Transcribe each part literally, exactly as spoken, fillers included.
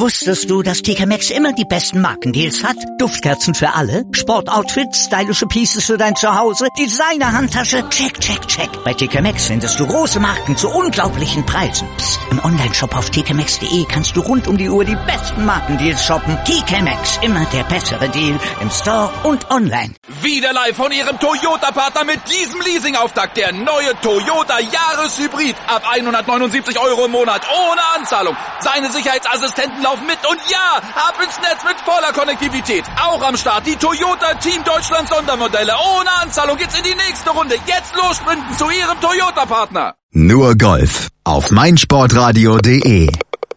Wusstest du, dass T K Maxx immer die besten Markendeals hat? Duftkerzen für alle, Sportoutfits, stylische Pieces für dein Zuhause, Designer-Handtasche, check, check, check. Bei T K Maxx findest du große Marken zu unglaublichen Preisen. Psst. Im Onlineshop auf t k maxx punkt de kannst du rund um die Uhr die besten Markendeals shoppen. T K Maxx, immer der bessere Deal im Store und online. Wieder live von Ihrem Toyota-Partner mit diesem Leasing-Auftakt. Der neue Toyota Jahreshybrid. Ab hundertneunundsiebzig Euro im Monat ohne Anzahlung. Seine Sicherheitsassistenten laufen mit und ja, ab ins Netz mit voller Konnektivität. Auch am Start die Toyota Team Deutschland Sondermodelle. Ohne Anzahlung geht's in die nächste Runde. Jetzt los sprinten zu Ihrem Toyota-Partner. Nur Golf auf meinsportradio punkt de.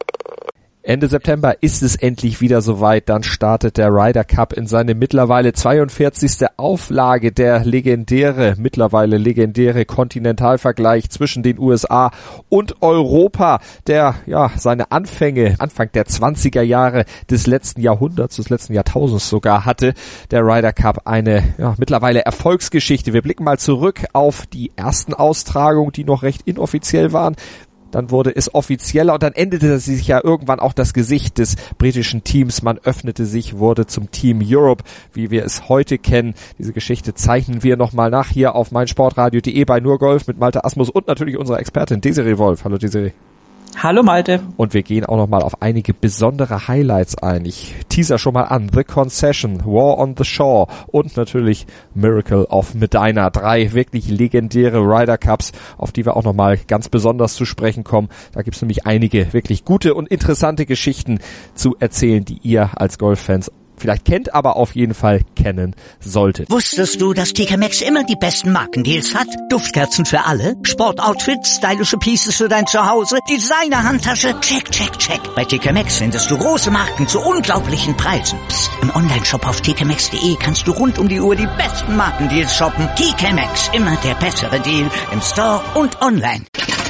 Ende September ist es endlich wieder soweit, dann startet der Ryder Cup in seine mittlerweile zweiundvierzigste Auflage, der legendäre, mittlerweile legendäre Kontinentalvergleich zwischen den U S A und Europa, der ja seine Anfänge Anfang der zwanziger Jahre des letzten Jahrhunderts, des letzten Jahrtausends sogar hatte. Der Ryder Cup eine ja, mittlerweile Erfolgsgeschichte. Wir blicken mal zurück auf die ersten Austragungen, die noch recht inoffiziell waren. Dann wurde es offizieller und dann änderte sich ja irgendwann auch das Gesicht des britischen Teams. Man öffnete sich, wurde zum Team Europe, wie wir es heute kennen. Diese Geschichte zeichnen wir nochmal nach hier auf meinsportradio punkt de bei Nur Golf mit Malte Asmus und natürlich unserer Expertin Desiree Wolf. Hallo Desiree. Hallo Malte. Und wir gehen auch nochmal auf einige besondere Highlights ein. Ich teaser schon mal an. The Concession, War on the Shore und natürlich Miracle of Medina. Drei wirklich legendäre Ryder Cups, auf die wir auch nochmal ganz besonders zu sprechen kommen. Da gibt's nämlich einige wirklich gute und interessante Geschichten zu erzählen, die ihr als Golffans vielleicht kennt, aber auf jeden Fall kennen solltet. Wusstest du, dass T K Maxx immer die besten Markendeals hat? Duftkerzen für alle, Sportoutfits, stylische Pieces für dein Zuhause, Designer-Handtasche, check, check, check. Bei T K Maxx findest du große Marken zu unglaublichen Preisen. Psst. Im Onlineshop auf t k maxx punkt de kannst du rund um die Uhr die besten Markendeals shoppen. T K Maxx, immer der bessere Deal im Store und online.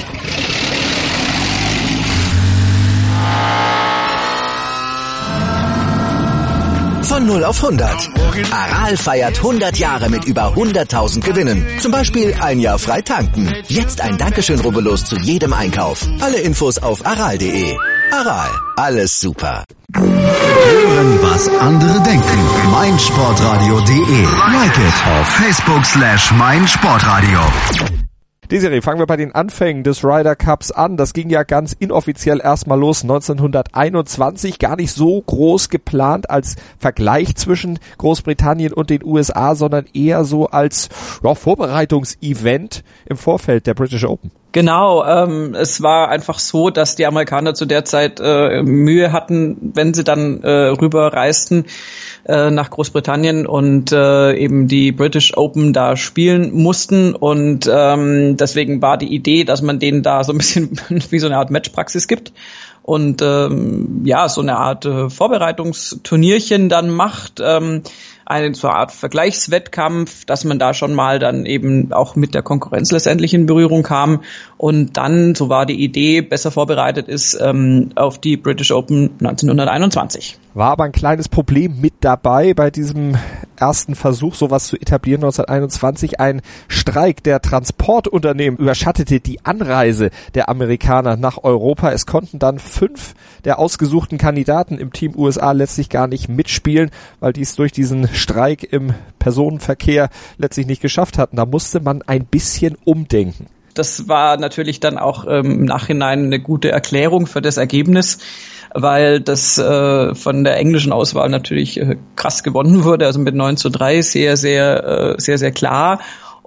Von null auf hundert. Aral feiert hundert Jahre mit über hunderttausend Gewinnen. Zum Beispiel ein Jahr frei tanken. Jetzt ein Dankeschön, rubbellos zu jedem Einkauf. Alle Infos auf aral punkt de. Aral, alles super. Hören, was andere denken. meinsportradio punkt de. Like it auf Facebook slash meinsportradio. Desiree, fangen wir bei den Anfängen des Ryder Cups an. Das ging ja ganz inoffiziell erstmal los neunzehnhunderteinundzwanzig, gar nicht so groß geplant als Vergleich zwischen Großbritannien und den U S A, sondern eher so als ja, Vorbereitungsevent im Vorfeld der British Open. Genau, ähm, es war einfach so, dass die Amerikaner zu der Zeit äh, Mühe hatten, wenn sie dann äh, rüberreisten äh, nach Großbritannien und äh, eben die British Open da spielen mussten und ähm, deswegen war die Idee, dass man denen da so ein bisschen wie so eine Art Matchpraxis gibt und ähm, ja, so eine Art äh, Vorbereitungsturnierchen dann macht, ähm, eine so eine Art Vergleichswettkampf, dass man da schon mal dann eben auch mit der Konkurrenz letztendlich in Berührung kam und dann, so war die Idee, besser vorbereitet ist ähm, auf die British Open neunzehnhunderteinundzwanzig. War aber ein kleines Problem mit dabei bei diesem ersten Versuch, sowas zu etablieren neunzehnhunderteinundzwanzig. Ein Streik der Transportunternehmen überschattete die Anreise der Amerikaner nach Europa. Es konnten dann fünf der ausgesuchten Kandidaten im Team U S A letztlich gar nicht mitspielen, weil dies durch diesen Streik im Personenverkehr letztlich nicht geschafft hatten. Da musste man ein bisschen umdenken. Das war natürlich dann auch ähm, im Nachhinein eine gute Erklärung für das Ergebnis, weil das äh, von der englischen Auswahl natürlich äh, krass gewonnen wurde, also mit neun zu drei sehr, sehr, äh, sehr, sehr klar.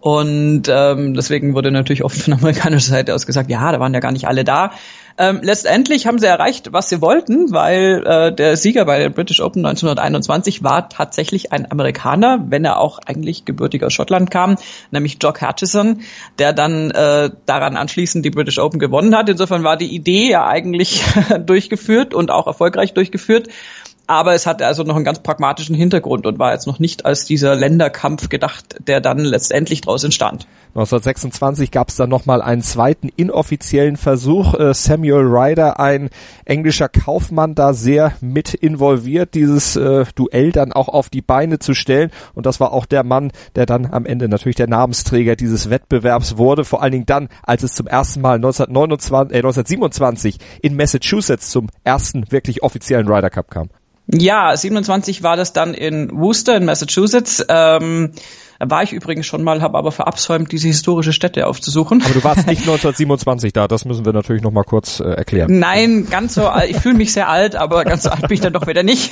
Und ähm, deswegen wurde natürlich oft von amerikanischer Seite aus gesagt, ja, da waren ja gar nicht alle da. Ähm, letztendlich haben sie erreicht, was sie wollten, weil äh, der Sieger bei der British Open neunzehnhunderteinundzwanzig war tatsächlich ein Amerikaner, wenn er auch eigentlich gebürtig aus Schottland kam, nämlich Jock Hutchison, der dann äh, daran anschließend die British Open gewonnen hat. Insofern war die Idee ja eigentlich durchgeführt und auch erfolgreich durchgeführt. Aber es hatte also noch einen ganz pragmatischen Hintergrund und war jetzt noch nicht als dieser Länderkampf gedacht, der dann letztendlich daraus entstand. neunzehnhundertsechsundzwanzig gab es dann nochmal einen zweiten inoffiziellen Versuch. Samuel Ryder, ein englischer Kaufmann, da sehr mit involviert, dieses äh, Duell dann auch auf die Beine zu stellen. Und das war auch der Mann, der dann am Ende natürlich der Namensträger dieses Wettbewerbs wurde. Vor allen Dingen dann, als es zum ersten Mal neunzehnhundertneunundzwanzig, äh, neunzehnhundertsiebenundzwanzig in Massachusetts zum ersten wirklich offiziellen Ryder Cup kam. Ja, siebenundzwanzig war das dann in Worcester in Massachusetts. Ähm, da war ich übrigens schon mal, habe aber verabsäumt, diese historische Stätte aufzusuchen. Aber du warst nicht neunzehnhundertsiebenundzwanzig da, das müssen wir natürlich noch mal kurz äh, erklären. Nein, ganz so alt, ich fühle mich sehr alt, aber ganz so alt bin ich dann doch wieder nicht.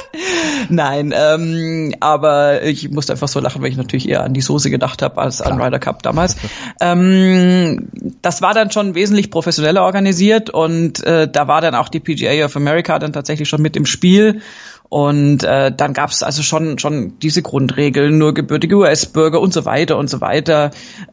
Nein, ähm, aber ich musste einfach so lachen, weil ich natürlich eher an die Soße gedacht habe als Klar. an Ryder Cup damals. ähm, das war dann schon wesentlich professioneller organisiert und äh, da war dann auch die P G A of America dann tatsächlich schon mit im Spiel. Und äh, dann gab es also schon schon diese Grundregeln, nur gebürtige U S-Bürger und so weiter und so weiter.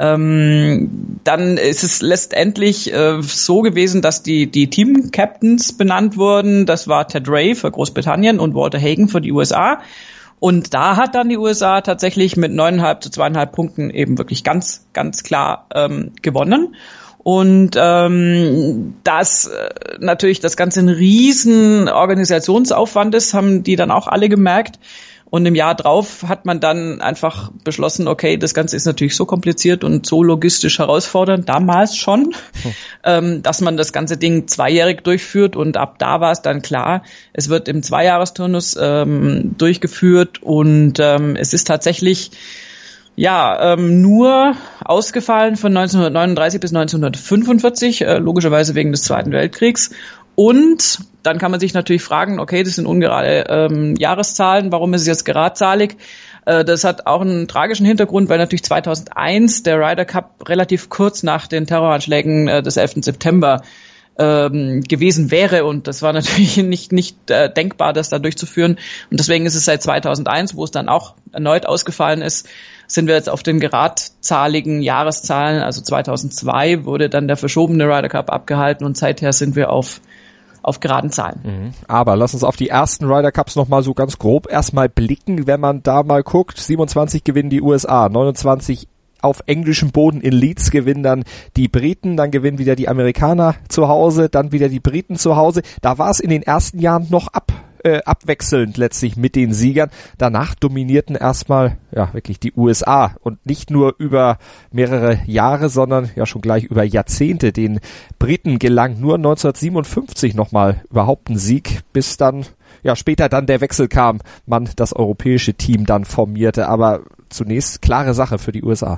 Ähm, dann ist es letztendlich äh, so gewesen, dass die die Team-Captains benannt wurden. Das war Ted Ray für Großbritannien und Walter Hagen für die U S A. Und da hat dann die U S A tatsächlich mit neuneinhalb zu zweieinhalb Punkten eben wirklich ganz ganz klar ähm, gewonnen. Und ähm, das äh, natürlich das Ganze ein riesen Organisationsaufwand ist, haben die dann auch alle gemerkt. Und im Jahr drauf hat man dann einfach beschlossen, okay, das Ganze ist natürlich so kompliziert und so logistisch herausfordernd, damals schon, hm. ähm, dass man das ganze Ding zweijährig durchführt. Und ab da war es dann klar, es wird im Zweijahresturnus ähm, durchgeführt und ähm, es ist tatsächlich Ja, ähm, nur ausgefallen von neunzehnhundertneununddreißig bis neunzehnhundertfünfundvierzig, äh, logischerweise wegen des Zweiten Weltkriegs. Und dann kann man sich natürlich fragen, okay, das sind ungerade ähm, Jahreszahlen, warum ist es jetzt geradzahlig? Äh, das hat auch einen tragischen Hintergrund, weil natürlich zweitausendeins der Ryder Cup relativ kurz nach den Terroranschlägen äh, des elften September ähm, gewesen wäre und das war natürlich nicht nicht äh, denkbar, das da durchzuführen und deswegen ist es seit zweitausendeins, wo es dann auch erneut ausgefallen ist, sind wir jetzt auf den geradzahligen Jahreszahlen, also zweitausendzwei wurde dann der verschobene Ryder Cup abgehalten und seither sind wir auf auf geraden Zahlen. Mhm. Aber lass uns auf die ersten Ryder Cups nochmal so ganz grob erstmal blicken, wenn man da mal guckt. siebenundzwanzig gewinnen die U S A, neunundzwanzig auf englischem Boden in Leeds gewinnen dann die Briten, dann gewinnen wieder die Amerikaner zu Hause, dann wieder die Briten zu Hause. Da war es in den ersten Jahren noch ab, äh, abwechselnd letztlich mit den Siegern. Danach dominierten erstmal ja wirklich die U S A und nicht nur über mehrere Jahre, sondern ja schon gleich über Jahrzehnte. Den Briten gelang nur neunzehnhundertsiebenundfünfzig nochmal überhaupt ein Sieg, bis dann ja später dann der Wechsel kam, man das europäische Team dann formierte. Aber zunächst klare Sache für die U S A.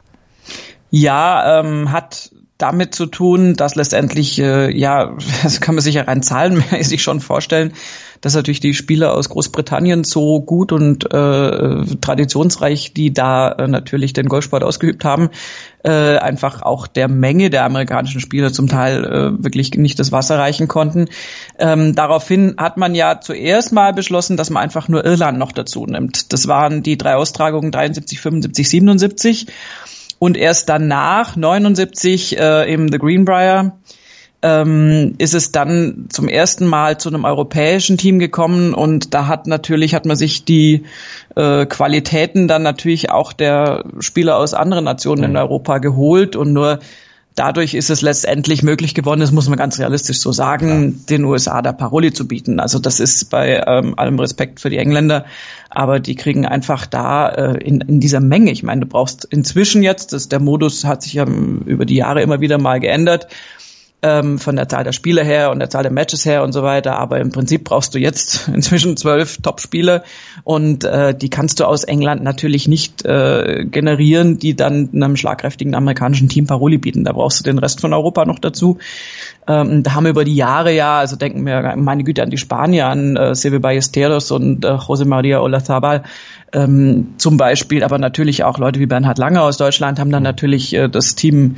Ja, ähm, hat damit zu tun, dass letztendlich, äh, ja, das kann man sich ja rein zahlenmäßig schon vorstellen, dass natürlich die Spieler aus Großbritannien so gut und äh, traditionsreich, die da äh, natürlich den Golfsport ausgeübt haben, äh, einfach auch der Menge der amerikanischen Spieler zum Teil äh, wirklich nicht das Wasser reichen konnten. Ähm, daraufhin hat man ja zuerst mal beschlossen, dass man einfach nur Irland noch dazu nimmt. Das waren die drei Austragungen dreiundsiebzig, fünfundsiebzig, siebenundsiebzig. Und erst danach, neunundsiebzig, äh, im The Greenbrier, ähm, ist es dann zum ersten Mal zu einem europäischen Team gekommen. Und da hat natürlich, hat man sich die äh, Qualitäten dann natürlich auch der Spieler aus anderen Nationen mhm. in Europa geholt. Und nur dadurch ist es letztendlich möglich geworden, das muss man ganz realistisch so sagen, ja. den U S A da Paroli zu bieten. Also das ist bei ähm, allem Respekt für die Engländer, aber die kriegen einfach da äh, in, in dieser Menge, ich meine, du brauchst inzwischen jetzt, das, der Modus hat sich ja über die Jahre immer wieder mal geändert, ähm, von der Zahl der Spieler her und der Zahl der Matches her und so weiter, aber im Prinzip brauchst du jetzt inzwischen zwölf Top-Spieler und äh, die kannst du aus England natürlich nicht äh, generieren, die dann einem schlagkräftigen amerikanischen Team Paroli bieten. Da brauchst du den Rest von Europa noch dazu. Ähm, da haben wir über die Jahre ja, also denken wir, meine Güte, an die Spanier, an äh, Seve Ballesteros und äh, José María Olazábal ähm, zum Beispiel, aber natürlich auch Leute wie Bernhard Langer aus Deutschland haben dann natürlich äh, das Team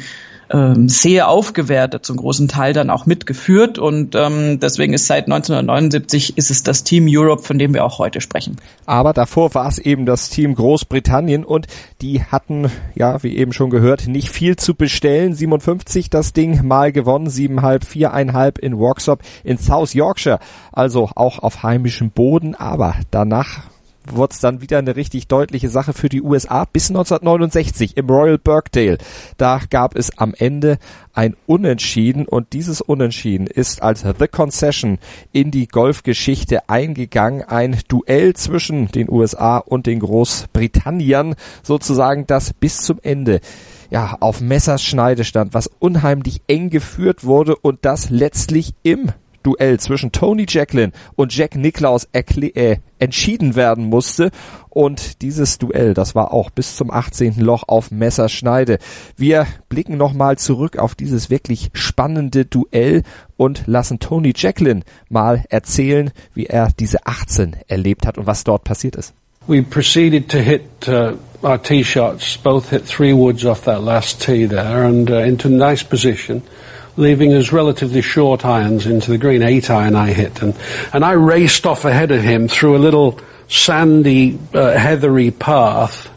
ähm, sehr aufgewertet, zum großen Teil dann auch mitgeführt und ähm, deswegen ist seit neunzehnhundertneunundsiebzig ist es das Team Europe, von dem wir auch heute sprechen. Aber davor war es eben das Team Großbritannien und die hatten, ja, wie eben schon gehört, nicht viel zu bestellen. siebenundfünfzig das Ding mal gewonnen, siebeneinhalb, viereinhalb in Worksop in South Yorkshire, also auch auf heimischem Boden, aber danach wurde es dann wieder eine richtig deutliche Sache für die U S A bis neunzehnhundertneunundsechzig im Royal Birkdale. Da gab es am Ende ein Unentschieden und dieses Unentschieden ist als The Concession in die Golfgeschichte eingegangen. Ein Duell zwischen den U S A und den Großbritanniern, sozusagen, das bis zum Ende ja auf Messerschneide stand, was unheimlich eng geführt wurde und das letztlich im Duell zwischen Tony Jacklin und Jack Nicklaus erkl- äh, entschieden werden musste. Und dieses Duell, das war auch bis zum achtzehnten Loch auf Messerschneide. Wir blicken nochmal zurück auf dieses wirklich spannende Duell und lassen Tony Jacklin mal erzählen, wie er diese achtzehn erlebt hat und was dort passiert ist. We proceeded to hit uh, our tee shots, both hit three woods off that last tee there and uh, into a nice position, leaving us relatively short irons into the green. Eight iron I hit, and and I raced off ahead of him through a little sandy, uh, heathery path,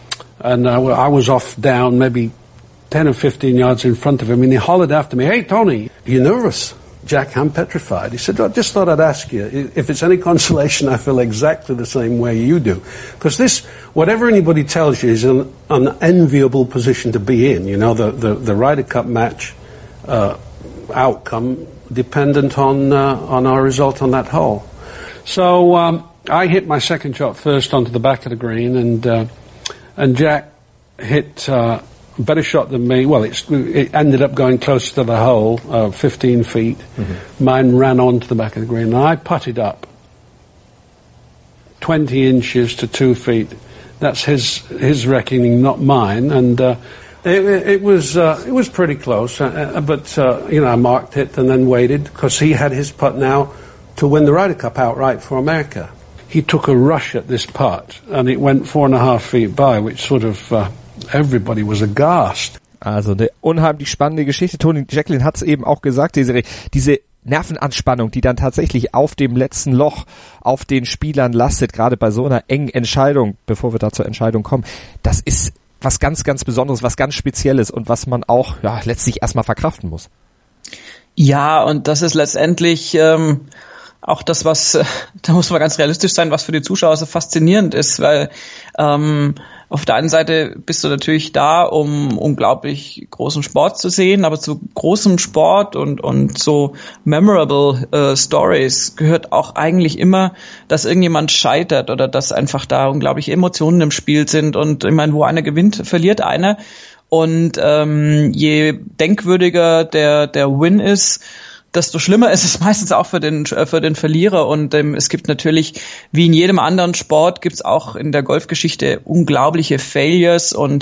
and uh, I was off down maybe ten or fifteen yards in front of him, and he hollered after me, "Hey Tony, are you nervous?" Jack, I'm petrified. He said, I just thought I'd ask you, if it's any consolation, I feel exactly the same way you do. Because this, whatever anybody tells you, is an unenviable position to be in. You know, the, the, the Ryder Cup match uh, outcome dependent on uh, on our result on that hole. So um, I hit my second shot first onto the back of the green, and uh, and Jack hit uh, a better shot than me. Well, it's, it ended up going closer to the hole, uh, fifteen feet. Mm-hmm. Mine ran onto the back of the green, and I putted up twenty inches to two feet. That's his his reckoning, not mine, and uh, it, it was uh, it was pretty close. Uh, but uh, you know, I marked it and then waited because he had his putt now to win the Ryder Cup outright for America. He took a rush at this putt, and it went four and a half feet by, which sort of uh, everybody was aghast. Also eine unheimlich spannende Geschichte. Tony Jacklin hat es eben auch gesagt, diese, diese Nervenanspannung, die dann tatsächlich auf dem letzten Loch auf den Spielern lastet, gerade bei so einer engen Entscheidung, bevor wir da zur Entscheidung kommen, das ist was ganz, ganz Besonderes, was ganz Spezielles und was man auch ja letztlich erstmal verkraften muss. Ja, und das ist letztendlich ähm, auch das, was, da muss man ganz realistisch sein, was für die Zuschauer so faszinierend ist, weil ähm, auf der einen Seite bist du natürlich da, um unglaublich großen Sport zu sehen, aber zu großem Sport und und so memorable äh, Stories gehört auch eigentlich immer, dass irgendjemand scheitert oder dass einfach da unglaubliche Emotionen im Spiel sind und ich meine, wo einer gewinnt, verliert einer und ähm, je denkwürdiger der der Win ist, desto schlimmer ist es meistens auch für den für den Verlierer und ähm, es gibt natürlich, wie in jedem anderen Sport, gibt's auch in der Golfgeschichte unglaubliche Failures und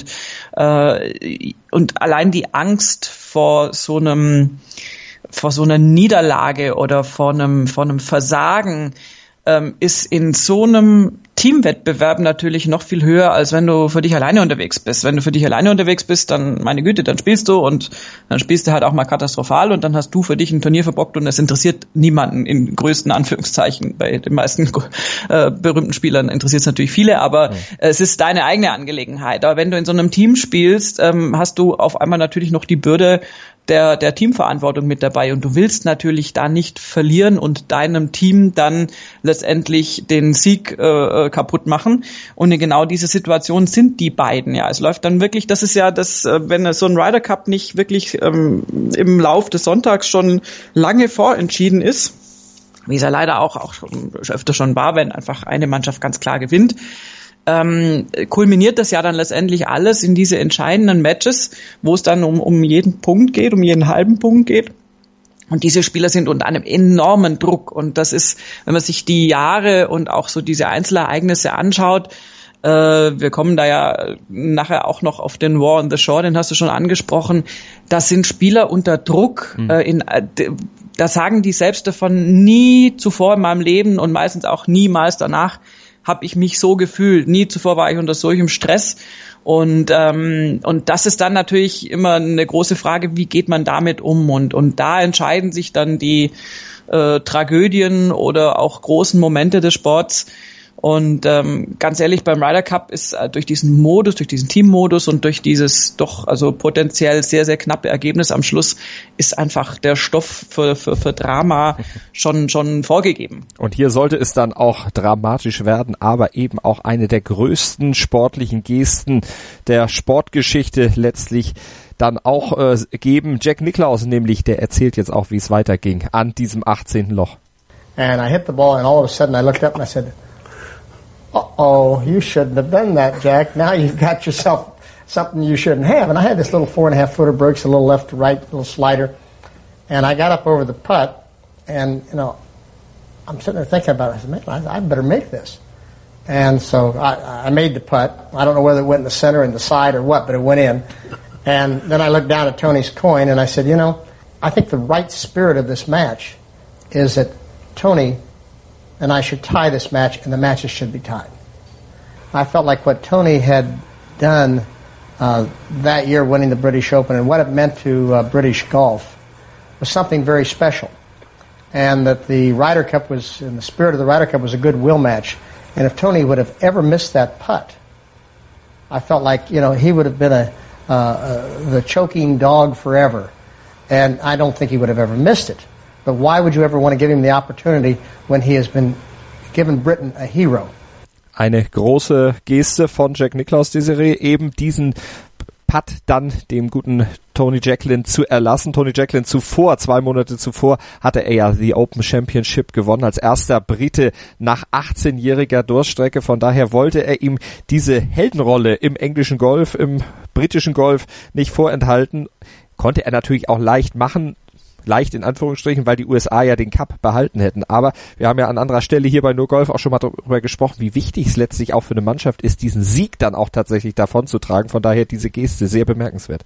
äh, und allein die Angst vor so einem vor so einer Niederlage oder vor einem vor einem Versagen ähm, ist in so einem Teamwettbewerb natürlich noch viel höher, als wenn du für dich alleine unterwegs bist. Wenn du für dich alleine unterwegs bist, dann, meine Güte, dann spielst du und dann spielst du halt auch mal katastrophal und dann hast du für dich ein Turnier verbockt und es interessiert niemanden, in größten Anführungszeichen. Bei den meisten äh, berühmten Spielern interessiert es natürlich viele, aber ja. Es ist deine eigene Angelegenheit. Aber wenn du in so einem Team spielst, ähm, hast du auf einmal natürlich noch die Bürde der der Teamverantwortung mit dabei und du willst natürlich da nicht verlieren und deinem Team dann letztendlich den Sieg äh, kaputt machen und in genau diese Situation sind die beiden, ja, es läuft dann wirklich, das ist ja das, wenn so ein Ryder Cup nicht wirklich ähm, im Lauf des Sonntags schon lange vorentschieden ist, wie es ja leider auch, auch schon, öfter schon war, wenn einfach eine Mannschaft ganz klar gewinnt, Ähm, kulminiert das ja dann letztendlich alles in diese entscheidenden Matches, wo es dann um, um jeden Punkt geht, um jeden halben Punkt geht. Und diese Spieler sind unter einem enormen Druck. Und das ist, wenn man sich die Jahre und auch so diese Einzelereignisse anschaut, äh, wir kommen da ja nachher auch noch auf den War on the Shore, den hast du schon angesprochen, das sind Spieler unter Druck, mhm. äh, in äh, da sagen die selbst davon nie zuvor in meinem Leben und meistens auch niemals danach, habe ich mich so gefühlt. Nie zuvor war ich unter solchem Stress. Und ähm, und das ist dann natürlich immer eine große Frage, wie geht man damit um? Und und da entscheiden sich dann die äh, Tragödien oder auch großen Momente des Sports. Und ähm, ganz ehrlich, beim Ryder Cup ist äh, durch diesen Modus, durch diesen Teammodus und durch dieses doch also potenziell sehr, sehr knappe Ergebnis am Schluss ist einfach der Stoff für, für, für Drama schon schon vorgegeben. Und hier sollte es dann auch dramatisch werden, aber eben auch eine der größten sportlichen Gesten der Sportgeschichte letztlich dann auch äh, geben. Jack Nicklaus nämlich, der erzählt jetzt auch, wie es weiterging an diesem achtzehnten Loch. And I hit the ball and all of a sudden I looked up and I said, uh-oh, you shouldn't have done that, Jack. Now you've got yourself something you shouldn't have. And I had this little four and a half footer Brooks, a little left to right, little slider. And I got up over the putt and, you know, I'm sitting there thinking about it. I said, man, I, I better make this. And so I, I made the putt. I don't know whether it went in the center, in the side or what, but it went in. And then I looked down at Tony's coin and I said, you know, I think the right spirit of this match is that Tony and I should tie this match, and the matches should be tied. I felt like what Tony had done uh, that year, winning the British Open, and what it meant to uh, British golf, was something very special. And that the Ryder Cup was, in the spirit of the Ryder Cup, was a goodwill match. And if Tony would have ever missed that putt, I felt like, you know, he would have been a uh, uh, the choking dog forever. And I don't think he would have ever missed it. But why would you ever want to give him the opportunity when he has been given Britain a hero? Eine große Geste von Jack Nicklaus, Desiree, eben diesen Putt dann dem guten Tony Jacklin zu erlassen. Tony Jacklin zuvor, zwei Monate zuvor, hatte er ja die Open Championship gewonnen, als erster Brite nach achtzehnjähriger Durststrecke. Von daher wollte er ihm diese Heldenrolle im englischen Golf, im britischen Golf nicht vorenthalten. Konnte er natürlich auch leicht machen. Leicht in Anführungsstrichen, weil die U S A ja den Cup behalten hätten. Aber wir haben ja an anderer Stelle hier bei No Golf auch schon mal darüber gesprochen, wie wichtig es letztlich auch für eine Mannschaft ist, diesen Sieg dann auch tatsächlich davon zu tragen. Von daher diese Geste sehr bemerkenswert.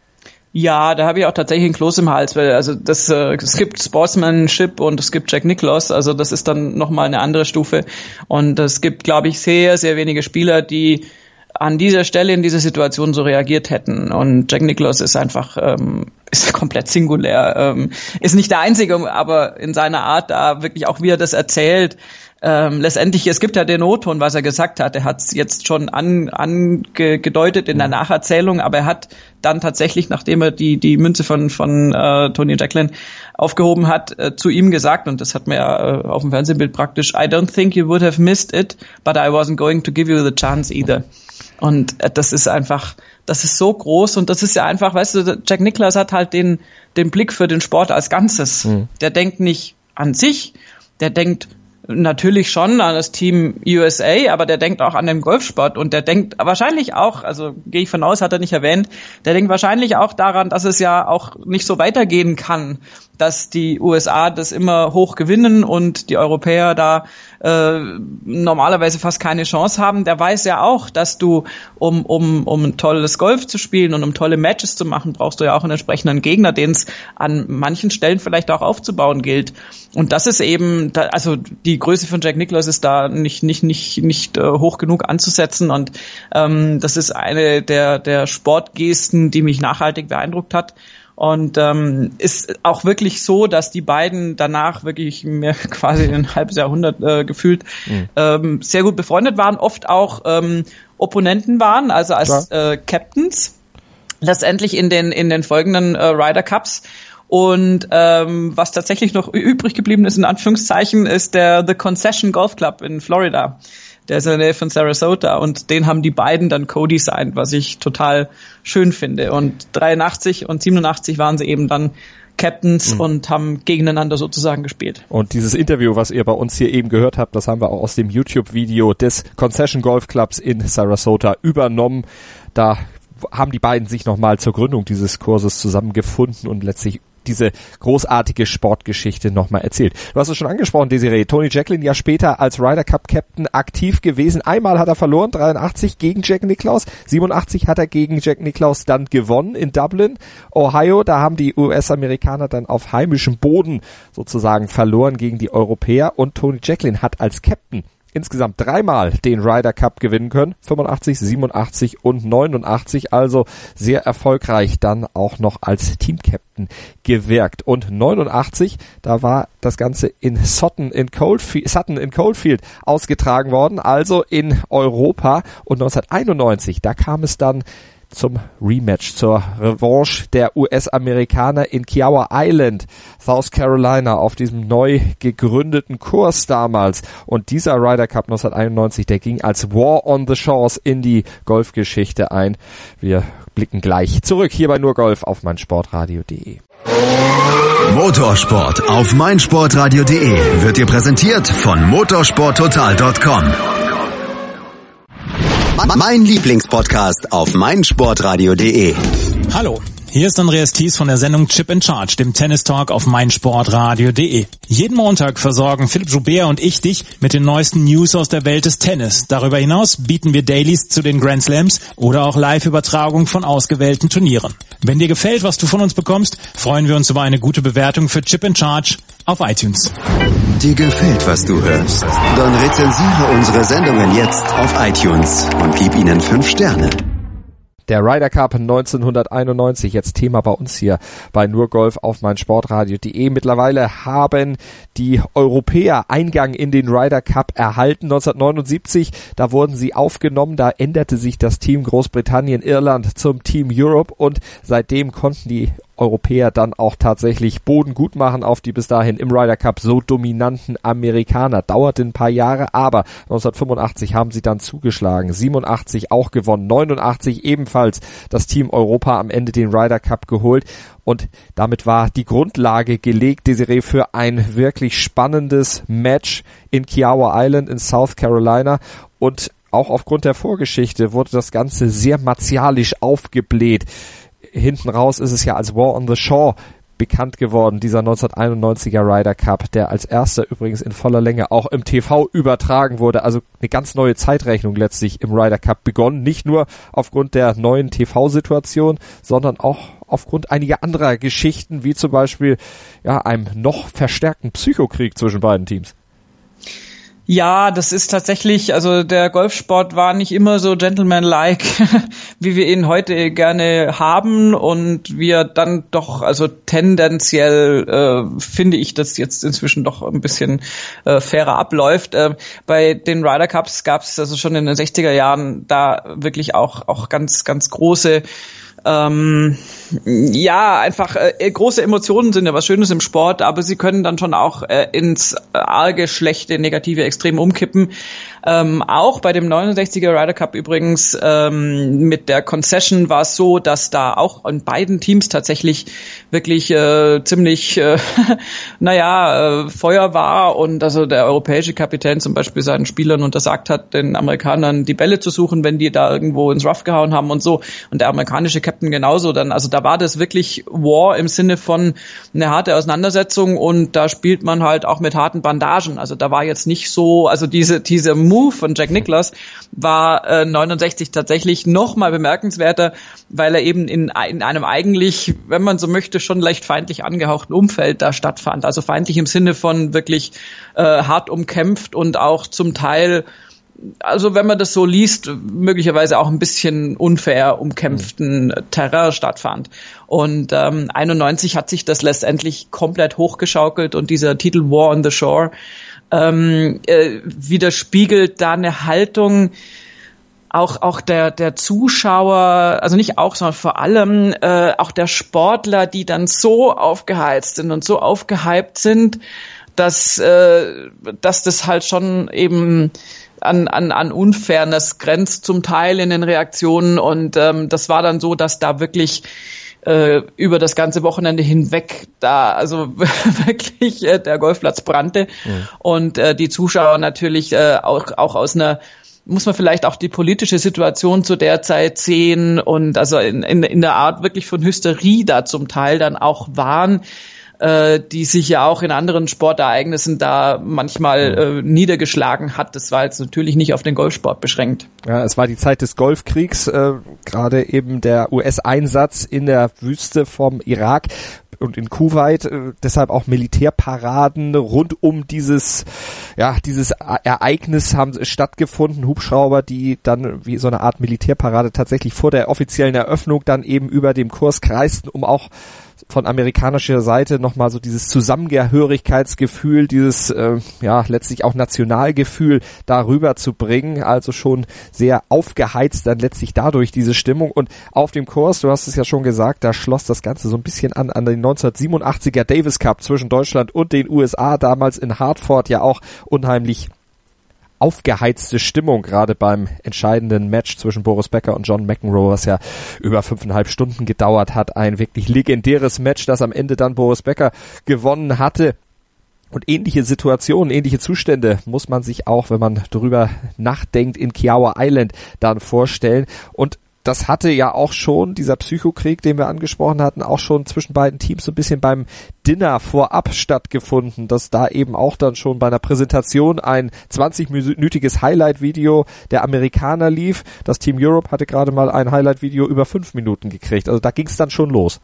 Ja, da habe ich auch tatsächlich einen Kloß im Hals, weil also das äh, es gibt Sportsmanship und es gibt Jack Nicklaus, also das ist dann nochmal eine andere Stufe. Und es gibt, glaube ich, sehr, sehr wenige Spieler, die an dieser Stelle in dieser Situation so reagiert hätten. Und Jack Nicklaus ist einfach ähm, ist komplett singulär. Ähm, ist nicht der Einzige, aber in seiner Art da wirklich auch, wie er das erzählt. Ähm, letztendlich, es gibt ja den O-Ton, was er gesagt hat. Er hat es jetzt schon an, angedeutet in der Nacherzählung, aber er hat dann tatsächlich, nachdem er die die Münze von von äh, Tony Jacklin aufgehoben hat, äh, zu ihm gesagt, und das hat man ja äh, auf dem Fernsehbild praktisch, I don't think you would have missed it, but I wasn't going to give you the chance either. Und äh, das ist einfach, das ist so groß und das ist ja einfach, weißt du, Jack Nicklaus hat halt den den Blick für den Sport als Ganzes. Mhm. Der denkt nicht an sich, der denkt natürlich schon an das Team U S A, aber der denkt auch an den Golfsport und der denkt wahrscheinlich auch, also gehe ich von aus, hat er nicht erwähnt, der denkt wahrscheinlich auch daran, dass es ja auch nicht so weitergehen kann, dass die U S A das immer hoch gewinnen und die Europäer da äh, normalerweise fast keine Chance haben. Der weiß ja auch, dass du, um um um ein tolles Golf zu spielen und um tolle Matches zu machen, brauchst du ja auch einen entsprechenden Gegner, den es an manchen Stellen vielleicht auch aufzubauen gilt. Und das ist eben, da, also die Größe von Jack Nicklaus ist da nicht nicht nicht nicht äh, hoch genug anzusetzen und ähm, das ist eine der der Sportgesten, die mich nachhaltig beeindruckt hat. Und ähm, ist auch wirklich so, dass die beiden danach wirklich mir quasi ein halbes Jahrhundert äh, gefühlt mhm. ähm, sehr gut befreundet waren, oft auch ähm, Opponenten waren, also als äh, Captains, letztendlich in den in den folgenden äh, Ryder Cups. Und ähm, was tatsächlich noch übrig geblieben ist, in Anführungszeichen, ist der The Concession Golf Club in Florida. Der ist in der Nähe von Sarasota und den haben die beiden dann co-designed, was ich total schön finde. Und dreiundachtzig und siebenundachtzig waren sie eben dann Captains mhm. und haben gegeneinander sozusagen gespielt. Und dieses Interview, was ihr bei uns hier eben gehört habt, das haben wir auch aus dem YouTube-Video des Concession Golf Clubs in Sarasota übernommen. Da haben die beiden sich nochmal zur Gründung dieses Kurses zusammengefunden und letztlich diese großartige Sportgeschichte nochmal erzählt. Du hast es schon angesprochen, Desiree. Tony Jacklin ja später als Ryder Cup Captain aktiv gewesen. Einmal hat er verloren, dreiundachtzig gegen Jack Nicklaus. siebenundachtzig hat er gegen Jack Nicklaus dann gewonnen in Dublin, Ohio. Da haben die U S-Amerikaner dann auf heimischem Boden sozusagen verloren gegen die Europäer. Und Tony Jacklin hat als Captain insgesamt dreimal den Ryder Cup gewinnen können. fünfundachtzig, siebenundachtzig und neunundachtzig. Also sehr erfolgreich dann auch noch als Teamcaptain gewirkt. Und neunundachtzig, da war das Ganze in Sutton in Coldfield, Sutton in Coldfield ausgetragen worden, also in Europa. Und neunzehnhunderteinundneunzig, da kam es dann zum Rematch, zur Revanche der U S-Amerikaner in Kiowa Island, South Carolina, auf diesem neu gegründeten Kurs damals. Und dieser Ryder Cup neunzehnhunderteinundneunzig, der ging als War on the Shores in die Golfgeschichte ein. Wir blicken gleich zurück hier bei Nur Golf auf meinsportradio punkt de. Motorsport auf meinsportradio punkt de wird dir präsentiert von motorsporttotal punkt com. Mein Lieblingspodcast auf meinsportradio punkt de. Hallo, hier ist Andreas Thies von der Sendung Chip in Charge, dem Tennis-Talk auf meinsportradio punkt de. Jeden Montag versorgen Philipp Joubert und ich dich mit den neuesten News aus der Welt des Tennis. Darüber hinaus bieten wir Dailies zu den Grand Slams oder auch Live-Übertragung von ausgewählten Turnieren. Wenn dir gefällt, was du von uns bekommst, freuen wir uns über eine gute Bewertung für Chip in Charge auf iTunes. Dir gefällt, was du hörst? Dann rezensiere unsere Sendungen jetzt auf iTunes und gib ihnen fünf Sterne. Der Ryder Cup neunzehnhunderteinundneunzig, jetzt Thema bei uns hier bei Nur Golf auf meinsportradio punkt de. Mittlerweile haben die Europäer Eingang in den Ryder Cup erhalten. neunzehnhundertneunundsiebzig, da wurden sie aufgenommen, da änderte sich das Team Großbritannien-Irland zum Team Europe und seitdem konnten die Europäer dann auch tatsächlich Boden gut machen auf die bis dahin im Ryder Cup so dominanten Amerikaner. Dauerte ein paar Jahre, aber neunzehnhundertfünfundachtzig haben sie dann zugeschlagen. siebenundachtzig auch gewonnen. neunundachtzig ebenfalls das Team Europa am Ende den Ryder Cup geholt. Und damit war die Grundlage gelegt, Desiree, für ein wirklich spannendes Match in Kiowa Island in South Carolina. Und auch aufgrund der Vorgeschichte wurde das Ganze sehr martialisch aufgebläht. Hinten raus ist es ja als War on the Shore bekannt geworden, dieser neunzehnhunderteinundneunziger Ryder Cup, der als erster übrigens in voller Länge auch im T V übertragen wurde. Also eine ganz neue Zeitrechnung letztlich im Ryder Cup begonnen. Nicht nur aufgrund der neuen T V-Situation, sondern auch aufgrund einiger anderer Geschichten, wie zum Beispiel ja einem noch verstärkten Psychokrieg zwischen beiden Teams. Ja, das ist tatsächlich, also der Golfsport war nicht immer so gentleman-like, wie wir ihn heute gerne haben und wir dann doch, also tendenziell äh, finde ich, dass jetzt inzwischen doch ein bisschen äh, fairer abläuft. Äh, bei den Ryder Cups gab es also schon in den sechziger Jahren da wirklich auch auch ganz, ganz große Ähm, ja, einfach äh, große Emotionen sind ja was Schönes im Sport, aber sie können dann schon auch äh, ins arge, schlechte, negative Extrem umkippen. Ähm, auch bei dem neunundsechziger Ryder Cup übrigens ähm, mit der Concession war es so, dass da auch in beiden Teams tatsächlich wirklich äh, ziemlich, äh, naja, äh, Feuer war und also der europäische Kapitän zum Beispiel seinen Spielern untersagt hat, den Amerikanern die Bälle zu suchen, wenn die da irgendwo ins Rough gehauen haben und so. Und der amerikanische Captain genauso dann, also da war das wirklich War im Sinne von eine harte Auseinandersetzung und da spielt man halt auch mit harten Bandagen. Also da war jetzt nicht so, also diese diese Move von Jack Nicklaus war äh, neunundsechzig tatsächlich noch mal bemerkenswerter, weil er eben in, in einem eigentlich, wenn man so möchte, schon leicht feindlich angehauchten Umfeld da stattfand. Also feindlich im Sinne von wirklich äh, hart umkämpft und auch zum Teil, also wenn man das so liest, möglicherweise auch ein bisschen unfair umkämpften Terrain stattfand. Und ähm, einundneunzig hat sich das letztendlich komplett hochgeschaukelt und dieser Titel War on the Shore ähm, äh, widerspiegelt da eine Haltung auch auch der der Zuschauer, also nicht auch, sondern vor allem äh, auch der Sportler, die dann so aufgeheizt sind und so aufgehypt sind, dass äh, dass das halt schon eben an an an Unfairness grenzt zum Teil in den Reaktionen und ähm, das war dann so, dass da wirklich äh, über das ganze Wochenende hinweg da also wirklich äh, der Golfplatz brannte mhm. und äh, die Zuschauer natürlich äh, auch auch aus einer, muss man vielleicht auch die politische Situation zu der Zeit sehen und also in in, in der Art wirklich von Hysterie da zum Teil dann auch waren, die sich ja auch in anderen Sportereignissen da manchmal äh, niedergeschlagen hat. Das war jetzt natürlich nicht auf den Golfsport beschränkt. Ja, es war die Zeit des Golfkriegs, äh, gerade eben der U S-Einsatz in der Wüste vom Irak. und in Kuwait, äh, deshalb auch Militärparaden rund um dieses, ja, dieses Ereignis haben stattgefunden, Hubschrauber, die dann wie so eine Art Militärparade tatsächlich vor der offiziellen Eröffnung dann eben über dem Kurs kreisten, um auch von amerikanischer Seite nochmal so dieses Zusammengehörigkeitsgefühl, dieses äh, ja letztlich auch Nationalgefühl darüber zu bringen, also schon sehr aufgeheizt dann letztlich dadurch diese Stimmung. Und auf dem Kurs, du hast es ja schon gesagt, da schloss das Ganze so ein bisschen an an den neunzehnhundertsiebenundachtziger Davis Cup zwischen Deutschland und den U S A, damals in Hartford, ja auch unheimlich aufgeheizte Stimmung, gerade beim entscheidenden Match zwischen Boris Becker und John McEnroe, was ja über fünfeinhalb Stunden gedauert hat. Ein wirklich legendäres Match, das am Ende dann Boris Becker gewonnen hatte. Und ähnliche Situationen, ähnliche Zustände muss man sich auch, wenn man darüber nachdenkt, in Kiowa Island dann vorstellen. Und das hatte ja auch schon, dieser Psychokrieg, den wir angesprochen hatten, auch schon zwischen beiden Teams so ein bisschen beim Dinner vorab stattgefunden, dass da eben auch dann schon bei einer Präsentation ein zwanzig-minütiges Highlight-Video der Amerikaner lief. Das Team Europe hatte gerade mal ein Highlight-Video über fünf Minuten gekriegt. Also da ging es dann schon los.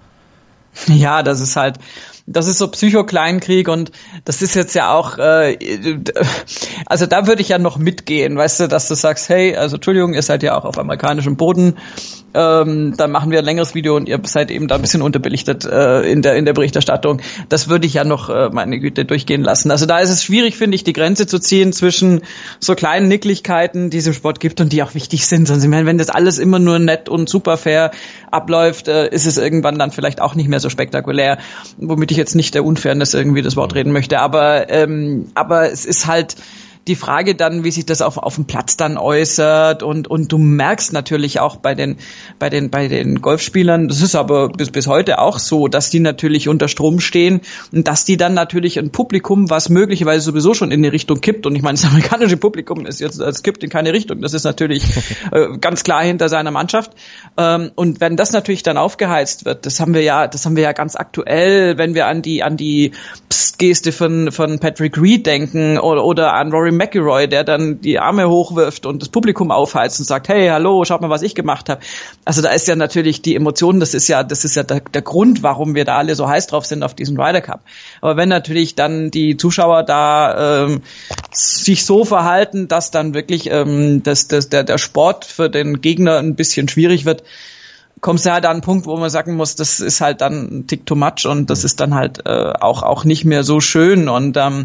Ja, das ist halt, das ist so Psycho-Kleinkrieg und das ist jetzt ja auch, äh, also da würde ich ja noch mitgehen, weißt du, dass du sagst, hey, also Entschuldigung, ihr seid ja auch auf amerikanischem Boden, ähm, dann machen wir ein längeres Video und ihr seid eben da ein bisschen unterbelichtet äh, in der in der Berichterstattung. Das würde ich ja noch, äh, meine Güte, durchgehen lassen. Also da ist es schwierig, finde ich, die Grenze zu ziehen zwischen so kleinen Nicklichkeiten, die es im Sport gibt und die auch wichtig sind. Sonst, ich meine, wenn das alles immer nur nett und super fair abläuft, äh, ist es irgendwann dann vielleicht auch nicht mehr so spektakulär, womit ich jetzt nicht der Unfairness irgendwie das Wort reden möchte. Aber ähm, aber es ist halt die Frage dann, wie sich das auf auf dem Platz dann äußert und und du merkst natürlich auch bei den bei den bei den Golfspielern, das ist aber bis bis heute auch so, dass die natürlich unter Strom stehen und dass die dann natürlich ein Publikum, was möglicherweise sowieso schon in eine Richtung kippt, und ich meine, das amerikanische Publikum ist jetzt, es kippt in keine Richtung, das ist natürlich äh, ganz klar hinter seiner Mannschaft, ähm, und wenn das natürlich dann aufgeheizt wird, das haben wir ja, das haben wir ja ganz aktuell, wenn wir an die an die Psst-Geste von von Patrick Reed denken oder, oder an Rory McIlroy, der dann die Arme hochwirft und das Publikum aufheizt und sagt, hey, hallo, schaut mal, was ich gemacht habe. Also da ist ja natürlich die Emotion, das ist ja, das ist ja der, der Grund, warum wir da alle so heiß drauf sind auf diesen Ryder Cup. Aber wenn natürlich dann die Zuschauer da ähm, sich so verhalten, dass dann wirklich ähm, dass, dass der, der Sport für den Gegner ein bisschen schwierig wird, kommst du halt an einen Punkt, wo man sagen muss, das ist halt dann ein Tick too much und das ist dann halt äh, auch auch nicht mehr so schön und ähm,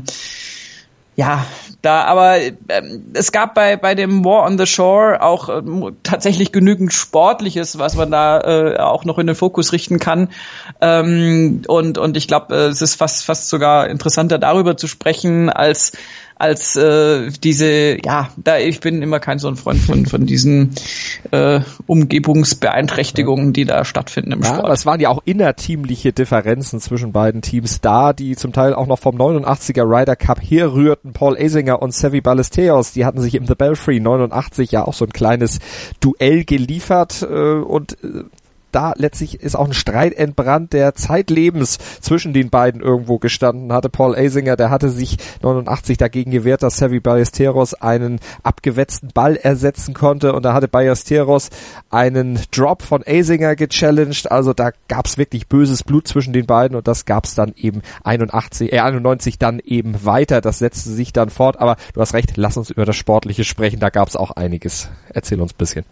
ja, da, aber äh, es gab bei bei dem War on the Shore auch äh, tatsächlich genügend Sportliches, was man da äh, auch noch in den Fokus richten kann. Ähm, und und ich glaube, äh, es ist fast fast sogar interessanter, darüber zu sprechen, als als äh, diese, ja, da ich bin immer kein so ein Freund von von diesen äh, Umgebungsbeeinträchtigungen, die da stattfinden im Sport. Ja, aber es waren ja auch innerteamliche Differenzen zwischen beiden Teams da, die zum Teil auch noch vom neunundachtziger Ryder Cup herrührten. Paul Azinger und Seve Ballesteros, die hatten sich im The Belfry neunundachtzig ja auch so ein kleines Duell geliefert äh, und äh, da letztlich ist auch ein Streit entbrannt, der zeitlebens zwischen den beiden irgendwo gestanden hatte. Paul Azinger, der hatte sich neunundachtzig dagegen gewehrt, dass Seve Ballesteros einen abgewetzten Ball ersetzen konnte, und da hatte Ballesteros einen Drop von Azinger gechallenged. Also da gab's wirklich böses Blut zwischen den beiden, und das gab's dann eben einundachtzig, äh einundneunzig dann eben weiter. Das setzte sich dann fort, aber du hast recht, lass uns über das Sportliche sprechen, da gab's auch einiges. Erzähl uns ein bisschen.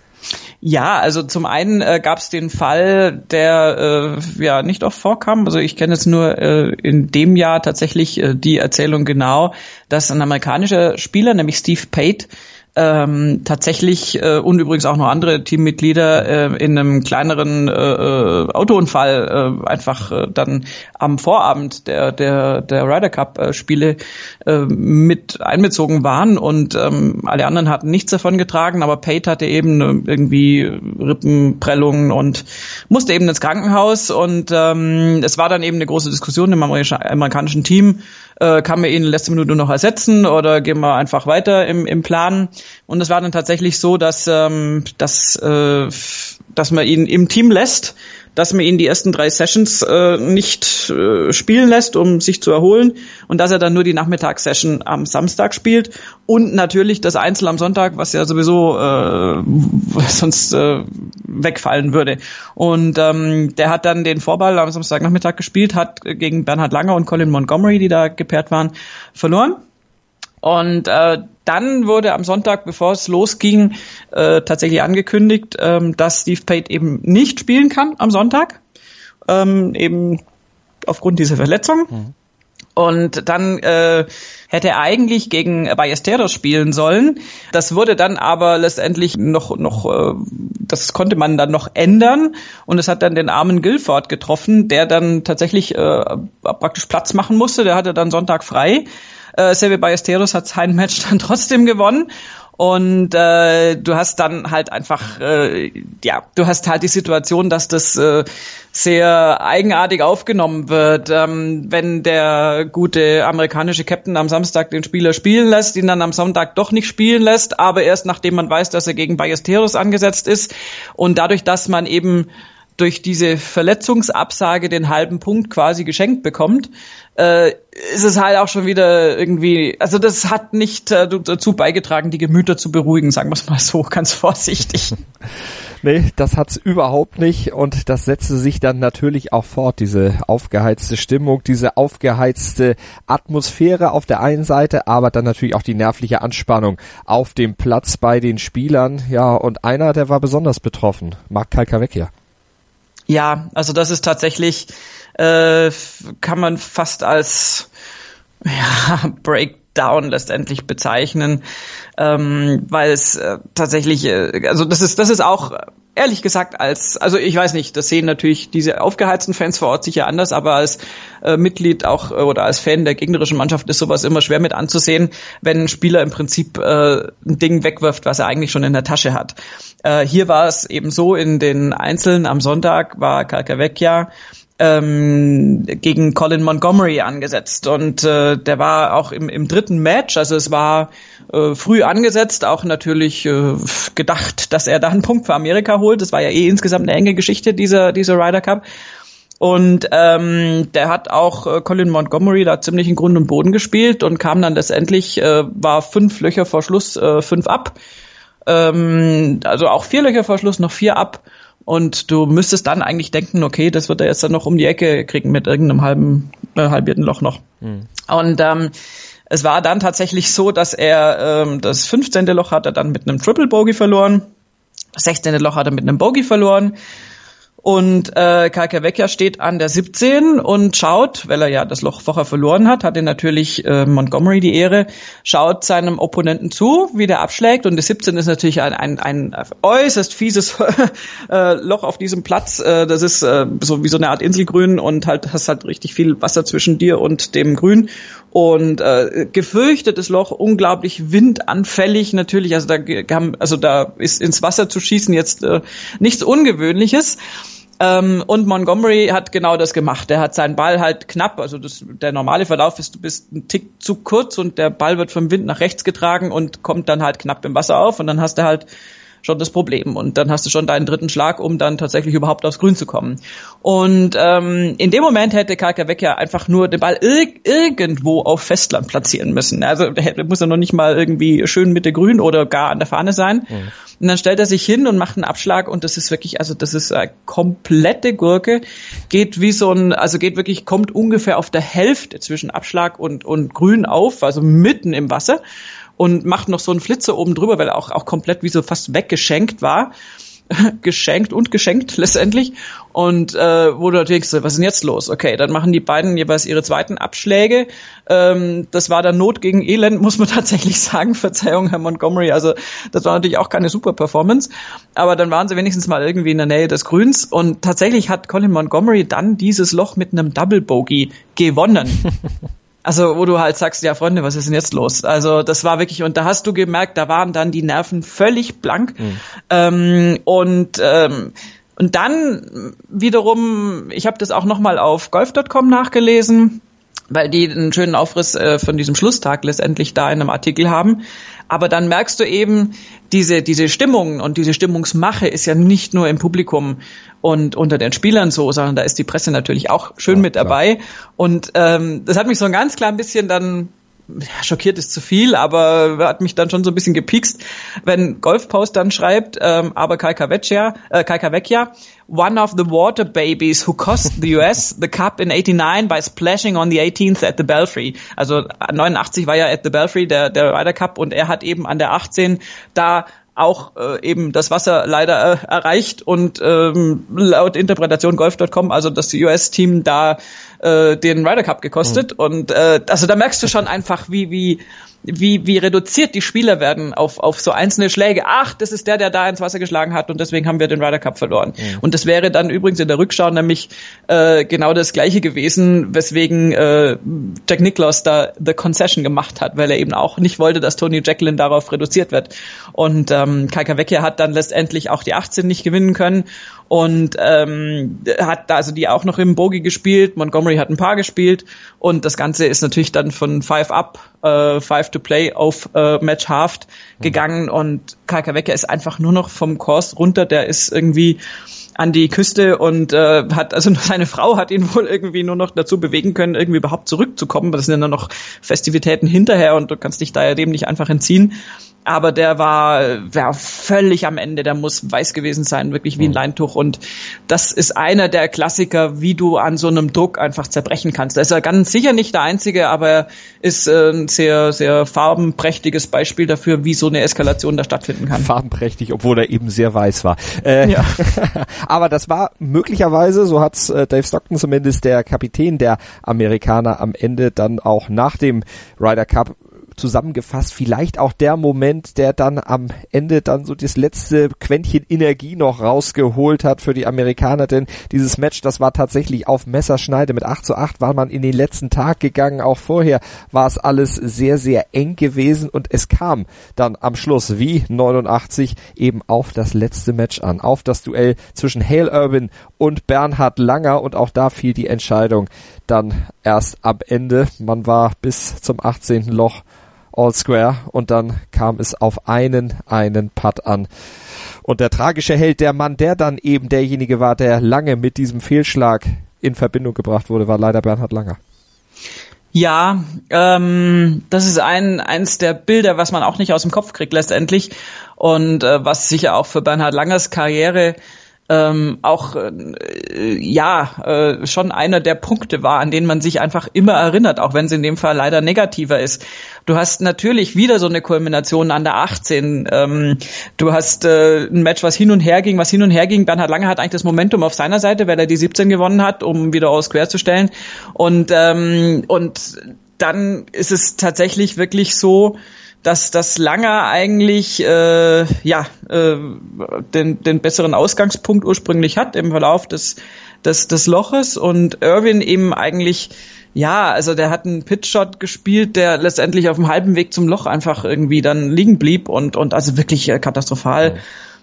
Ja, also zum einen äh, gab es den Fall, der äh, ja nicht oft vorkam. Also ich kenne jetzt nur äh, in dem Jahr tatsächlich äh, die Erzählung genau, dass ein amerikanischer Spieler, nämlich Steve Pate, ähm, tatsächlich äh, und übrigens auch noch andere Teammitglieder äh, in einem kleineren äh, Autounfall äh, einfach äh, dann am Vorabend der der der Ryder Cup äh, Spiele äh, mit einbezogen waren, und ähm, alle anderen hatten nichts davon getragen, aber Pate hatte eben äh, irgendwie Rippenprellungen und musste eben ins Krankenhaus, und ähm, es war dann eben eine große Diskussion im amerikanischen Team. Äh, kann man ihn in letzter Minute noch ersetzen oder gehen wir einfach weiter im, im Plan? Und es war dann tatsächlich so, dass, ähm, dass, äh, dass man ihn im Team lässt, dass man ihn die ersten drei Sessions äh, nicht äh, spielen lässt, um sich zu erholen und dass er dann nur die Nachmittagssession am Samstag spielt und natürlich das Einzel am Sonntag, was ja sowieso äh, sonst äh, wegfallen würde. Und ähm, der hat dann den Vorball am Samstagnachmittag gespielt, hat gegen Bernhard Langer und Colin Montgomery, die da gepaart waren, verloren. Und äh, dann wurde am Sonntag, bevor es losging, äh, tatsächlich angekündigt, ähm, dass Steve Pate eben nicht spielen kann am Sonntag, ähm, eben aufgrund dieser Verletzung. Mhm. Und dann äh, hätte er eigentlich gegen Ballesteros spielen sollen. Das wurde dann aber letztendlich noch, noch, äh, das konnte man dann noch ändern. Und es hat dann den armen Guilford getroffen, der dann tatsächlich äh, praktisch Platz machen musste. Der hatte dann Sonntag frei. Äh, Seve Ballesteros hat sein Match dann trotzdem gewonnen. Und äh, du hast dann halt einfach, äh, ja, du hast halt die Situation, dass das äh, sehr eigenartig aufgenommen wird, ähm, wenn der gute amerikanische Captain am Samstag den Spieler spielen lässt, ihn dann am Sonntag doch nicht spielen lässt, aber erst nachdem man weiß, dass er gegen Ballesteros angesetzt ist. Und dadurch, dass man eben durch diese Verletzungsabsage den halben Punkt quasi geschenkt bekommt, äh, ist es halt auch schon wieder irgendwie, also das hat nicht äh, dazu beigetragen, die Gemüter zu beruhigen, sagen wir es mal so, ganz vorsichtig. Nee, das hat's überhaupt nicht und das setzte sich dann natürlich auch fort, diese aufgeheizte Stimmung, diese aufgeheizte Atmosphäre auf der einen Seite, aber dann natürlich auch die nervliche Anspannung auf dem Platz bei den Spielern. Ja, und einer, der war besonders betroffen, Marc Calcavecchia. Ja, also das ist tatsächlich, äh, kann man fast als ja, Breakdown letztendlich bezeichnen, ähm, weil es äh, tatsächlich, äh, also das ist, das ist auch ehrlich gesagt als, also ich weiß nicht, das sehen natürlich diese aufgeheizten Fans vor Ort sicher anders, aber als äh, Mitglied auch äh, oder als Fan der gegnerischen Mannschaft ist sowas immer schwer mit anzusehen, wenn ein Spieler im Prinzip äh, ein Ding wegwirft, was er eigentlich schon in der Tasche hat. Äh, hier war es eben so, in den Einzelnen am Sonntag war Calcavecchia ähm, gegen Colin Montgomery angesetzt und äh, der war auch im, im dritten Match, also es war äh, früh angesetzt, auch natürlich äh, gedacht, dass er da einen Punkt für Amerika holt. Das war ja eh insgesamt eine enge Geschichte, dieser, dieser Ryder Cup. Und ähm, der hat auch äh, Colin Montgomery da ziemlich in Grund und Boden gespielt und kam dann letztendlich, äh, war fünf Löcher vor Schluss, äh, fünf ab. Ähm, also auch vier Löcher vor Schluss, noch vier ab. Und du müsstest dann eigentlich denken, okay, das wird er jetzt dann noch um die Ecke kriegen mit irgendeinem halben, äh, halbierten Loch noch. Mhm. Und ähm, es war dann tatsächlich so, dass er ähm, das fünfzehnte Loch hat er dann mit einem Triple Bogey verloren, das sechzehnte Loch hat er mit einem Bogey verloren. Und äh, Calcavecchia steht an der siebzehn und schaut, weil er ja das Loch vorher verloren hat, hatte natürlich äh, Montgomery die Ehre, schaut seinem Opponenten zu, wie der abschlägt. Und die siebzehn ist natürlich ein, ein, ein äußerst fieses äh, Loch auf diesem Platz. Äh, das ist äh, so wie so eine Art Inselgrün und halt hast halt richtig viel Wasser zwischen dir und dem Grün. Und äh, gefürchtetes Loch, unglaublich windanfällig natürlich. Also da, also da ist ins Wasser zu schießen jetzt äh, nichts Ungewöhnliches. Ähm, und Montgomery hat genau das gemacht. Er hat seinen Ball halt knapp, also das, der normale Verlauf ist, du bist einen Tick zu kurz und der Ball wird vom Wind nach rechts getragen und kommt dann halt knapp im Wasser auf und dann hast du halt schon das Problem und dann hast du schon deinen dritten Schlag, um dann tatsächlich überhaupt aufs Grün zu kommen. Und ähm, in dem Moment hätte Calcavecchia einfach nur den Ball ir- irgendwo auf Festland platzieren müssen. Also der muss ja noch nicht mal irgendwie schön Mitte Grün oder gar an der Fahne sein. Mhm. Und dann stellt er sich hin und macht einen Abschlag und das ist wirklich, also das ist eine komplette Gurke, geht wie so ein, also geht wirklich, kommt ungefähr auf der Hälfte zwischen Abschlag und und Grün auf, also mitten im Wasser. Und macht noch so einen Flitzer oben drüber, weil er auch, auch komplett wie so fast weggeschenkt war. Geschenkt und geschenkt letztendlich. Und äh, wo du natürlich so, was ist denn jetzt los? Okay, dann machen die beiden jeweils ihre zweiten Abschläge. Ähm, das war dann Not gegen Elend, muss man tatsächlich sagen. Verzeihung, Herr Montgomery. Also das war natürlich auch keine super Performance. Aber dann waren sie wenigstens mal irgendwie in der Nähe des Grüns. Und tatsächlich hat Colin Montgomery dann dieses Loch mit einem Double Bogey gewonnen. Also, wo du halt sagst, ja Freunde, was ist denn jetzt los? Also, das war wirklich, und da hast du gemerkt, da waren dann die Nerven völlig blank. Mhm. Ähm, und ähm, und dann wiederum, ich habe das auch nochmal auf golf Punkt com nachgelesen, weil die einen schönen Aufriss äh, von diesem Schlusstag letztendlich da in einem Artikel haben. Aber dann merkst du eben, diese diese Stimmung und diese Stimmungsmache ist ja nicht nur im Publikum und unter den Spielern so, sondern da ist die Presse natürlich auch schön ja, mit dabei. Klar. Und ähm, das hat mich so ein ganz klein bisschen dann, ja, schockiert ist zu viel, aber hat mich dann schon so ein bisschen gepiekst, wenn Golfpost dann schreibt, ähm, aber Calcavecchia, äh, Calcavecchia, one of the water babies who cost the U S the cup in eighty-nine by splashing on the eighteenth at the Belfry. Also neunundachtzig war ja at the Belfry der der Ryder Cup und er hat eben an der achtzehn da auch äh, eben das Wasser leider äh, erreicht und ähm, laut Interpretation Golf Punkt com, also das U S-Team da äh, den Ryder Cup gekostet. Mhm. Und äh, also da merkst du schon einfach, wie wie wie wie reduziert die Spieler werden auf auf so einzelne Schläge. Ach, das ist der, der da ins Wasser geschlagen hat und deswegen haben wir den Ryder Cup verloren. Mhm. Und das wäre dann übrigens in der Rückschau nämlich äh, genau das Gleiche gewesen, weswegen äh, Jack Nicklaus da the concession gemacht hat, weil er eben auch nicht wollte, dass Tony Jacklin darauf reduziert wird. Und ähm, Calcavecchia hat dann letztendlich auch die achtzehn nicht gewinnen können und ähm, hat da also die auch noch im Bogey gespielt. Montgomery hat ein Paar gespielt und das Ganze ist natürlich dann von Five Up, äh, Five to Play auf äh, Match Halved gegangen und Calcavecchia ist einfach nur noch vom Kurs runter, der ist irgendwie an die Küste und äh, hat, also seine Frau hat ihn wohl irgendwie nur noch dazu bewegen können, irgendwie überhaupt zurückzukommen, das sind ja nur noch Festivitäten hinterher und du kannst dich da ja dem nicht einfach entziehen. Aber der war, war völlig am Ende, der muss weiß gewesen sein, wirklich wie ein Leintuch. Und das ist einer der Klassiker, wie du an so einem Druck einfach zerbrechen kannst. Da ist er ganz sicher nicht der Einzige, aber er ist ein sehr, sehr farbenprächtiges Beispiel dafür, wie so eine Eskalation da stattfinden kann. Farbenprächtig, obwohl er eben sehr weiß war. Äh, ja. Aber das war möglicherweise, so hat's äh, Dave Stockton zumindest, der Kapitän der Amerikaner am Ende dann auch nach dem Ryder Cup zusammengefasst, vielleicht auch der Moment, der dann am Ende dann so das letzte Quäntchen Energie noch rausgeholt hat für die Amerikaner, denn dieses Match, das war tatsächlich auf Messerschneide. Mit acht zu acht war man in den letzten Tag gegangen, auch vorher war es alles sehr, sehr eng gewesen und es kam dann am Schluss wie neunundachtzig eben auf das letzte Match an, auf das Duell zwischen Hale Irwin und Bernhard Langer und auch da fiel die Entscheidung dann erst am Ende. Man war bis zum achtzehnten Loch all square und dann kam es auf einen, einen Putt an. Und der tragische Held, der Mann, der dann eben derjenige war, der lange mit diesem Fehlschlag in Verbindung gebracht wurde, war leider Bernhard Langer. Ja, ähm, das ist ein eins der Bilder, was man auch nicht aus dem Kopf kriegt letztendlich und äh, was sicher auch für Bernhard Langers Karriere Ähm, auch äh, ja äh, schon einer der Punkte war, an denen man sich einfach immer erinnert, auch wenn es in dem Fall leider negativer ist. Du hast natürlich wieder so eine Kulmination an der achtzehn. Ähm, du hast äh, ein Match, was hin und her ging, was hin und her ging. Bernhard Langer hat eigentlich das Momentum auf seiner Seite, weil er die siebzehn gewonnen hat, um wieder all square zu stellen. Und ähm, und dann ist es tatsächlich wirklich so, dass das Langer eigentlich äh, ja äh, den den besseren Ausgangspunkt ursprünglich hat im Verlauf des des des Loches und Irwin eben eigentlich ja, also der hat einen Pitchshot gespielt, der letztendlich auf dem halben Weg zum Loch einfach irgendwie dann liegen blieb und und also wirklich äh, katastrophal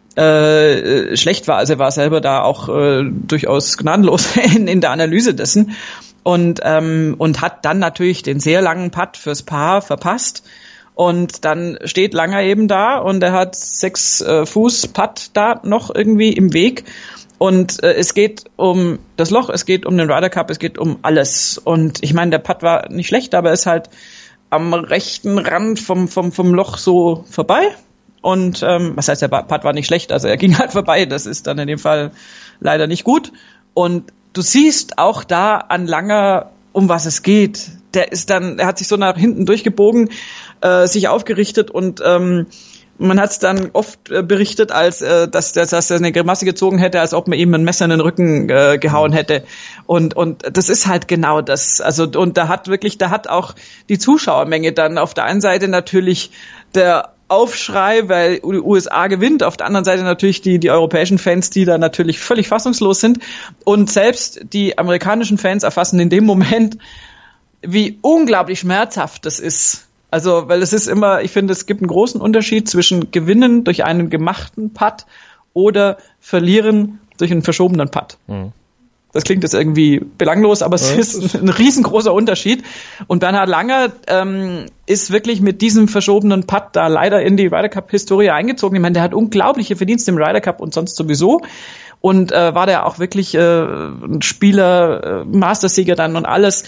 äh, schlecht war. Also er war selber da auch äh, durchaus gnadenlos in in der Analyse dessen und ähm, und hat dann natürlich den sehr langen Putt fürs Paar verpasst. Und dann steht Langer eben da und er hat sechs äh, Fuß Putt da noch irgendwie im Weg. Und äh, es geht um das Loch, es geht um den Ryder Cup, es geht um alles. Und ich meine, der Putt war nicht schlecht, aber er ist halt am rechten Rand vom vom vom Loch so vorbei. Und ähm, was heißt, der Putt war nicht schlecht, also er ging halt vorbei. Das ist dann in dem Fall leider nicht gut. Und du siehst auch da an Langer, um was es geht. Der ist dann, er hat sich so nach hinten durchgebogen, äh, sich aufgerichtet und ähm, man hat es dann oft äh, berichtet, als äh, dass, dass, dass er eine Grimasse gezogen hätte, als ob man ihm ein Messer in den Rücken äh, gehauen hätte. Und und das ist halt genau das. Also und da hat wirklich, da hat auch die Zuschauermenge dann auf der einen Seite natürlich der Aufschrei, weil die U S A gewinnt, auf der anderen Seite natürlich die die europäischen Fans, die da natürlich völlig fassungslos sind und selbst die amerikanischen Fans erfassen in dem Moment, wie unglaublich schmerzhaft das ist. Also, weil es ist immer, ich finde, es gibt einen großen Unterschied zwischen Gewinnen durch einen gemachten Putt oder Verlieren durch einen verschobenen Putt. Mhm. Das klingt jetzt irgendwie belanglos, aber es Was? ist ein riesengroßer Unterschied. Und Bernhard Langer ähm, ist wirklich mit diesem verschobenen Putt da leider in die Ryder Cup-Historie eingezogen. Ich meine, der hat unglaubliche Verdienste im Ryder Cup und sonst sowieso. Und äh, war der auch wirklich äh, ein Spieler, äh, Mastersieger dann und alles.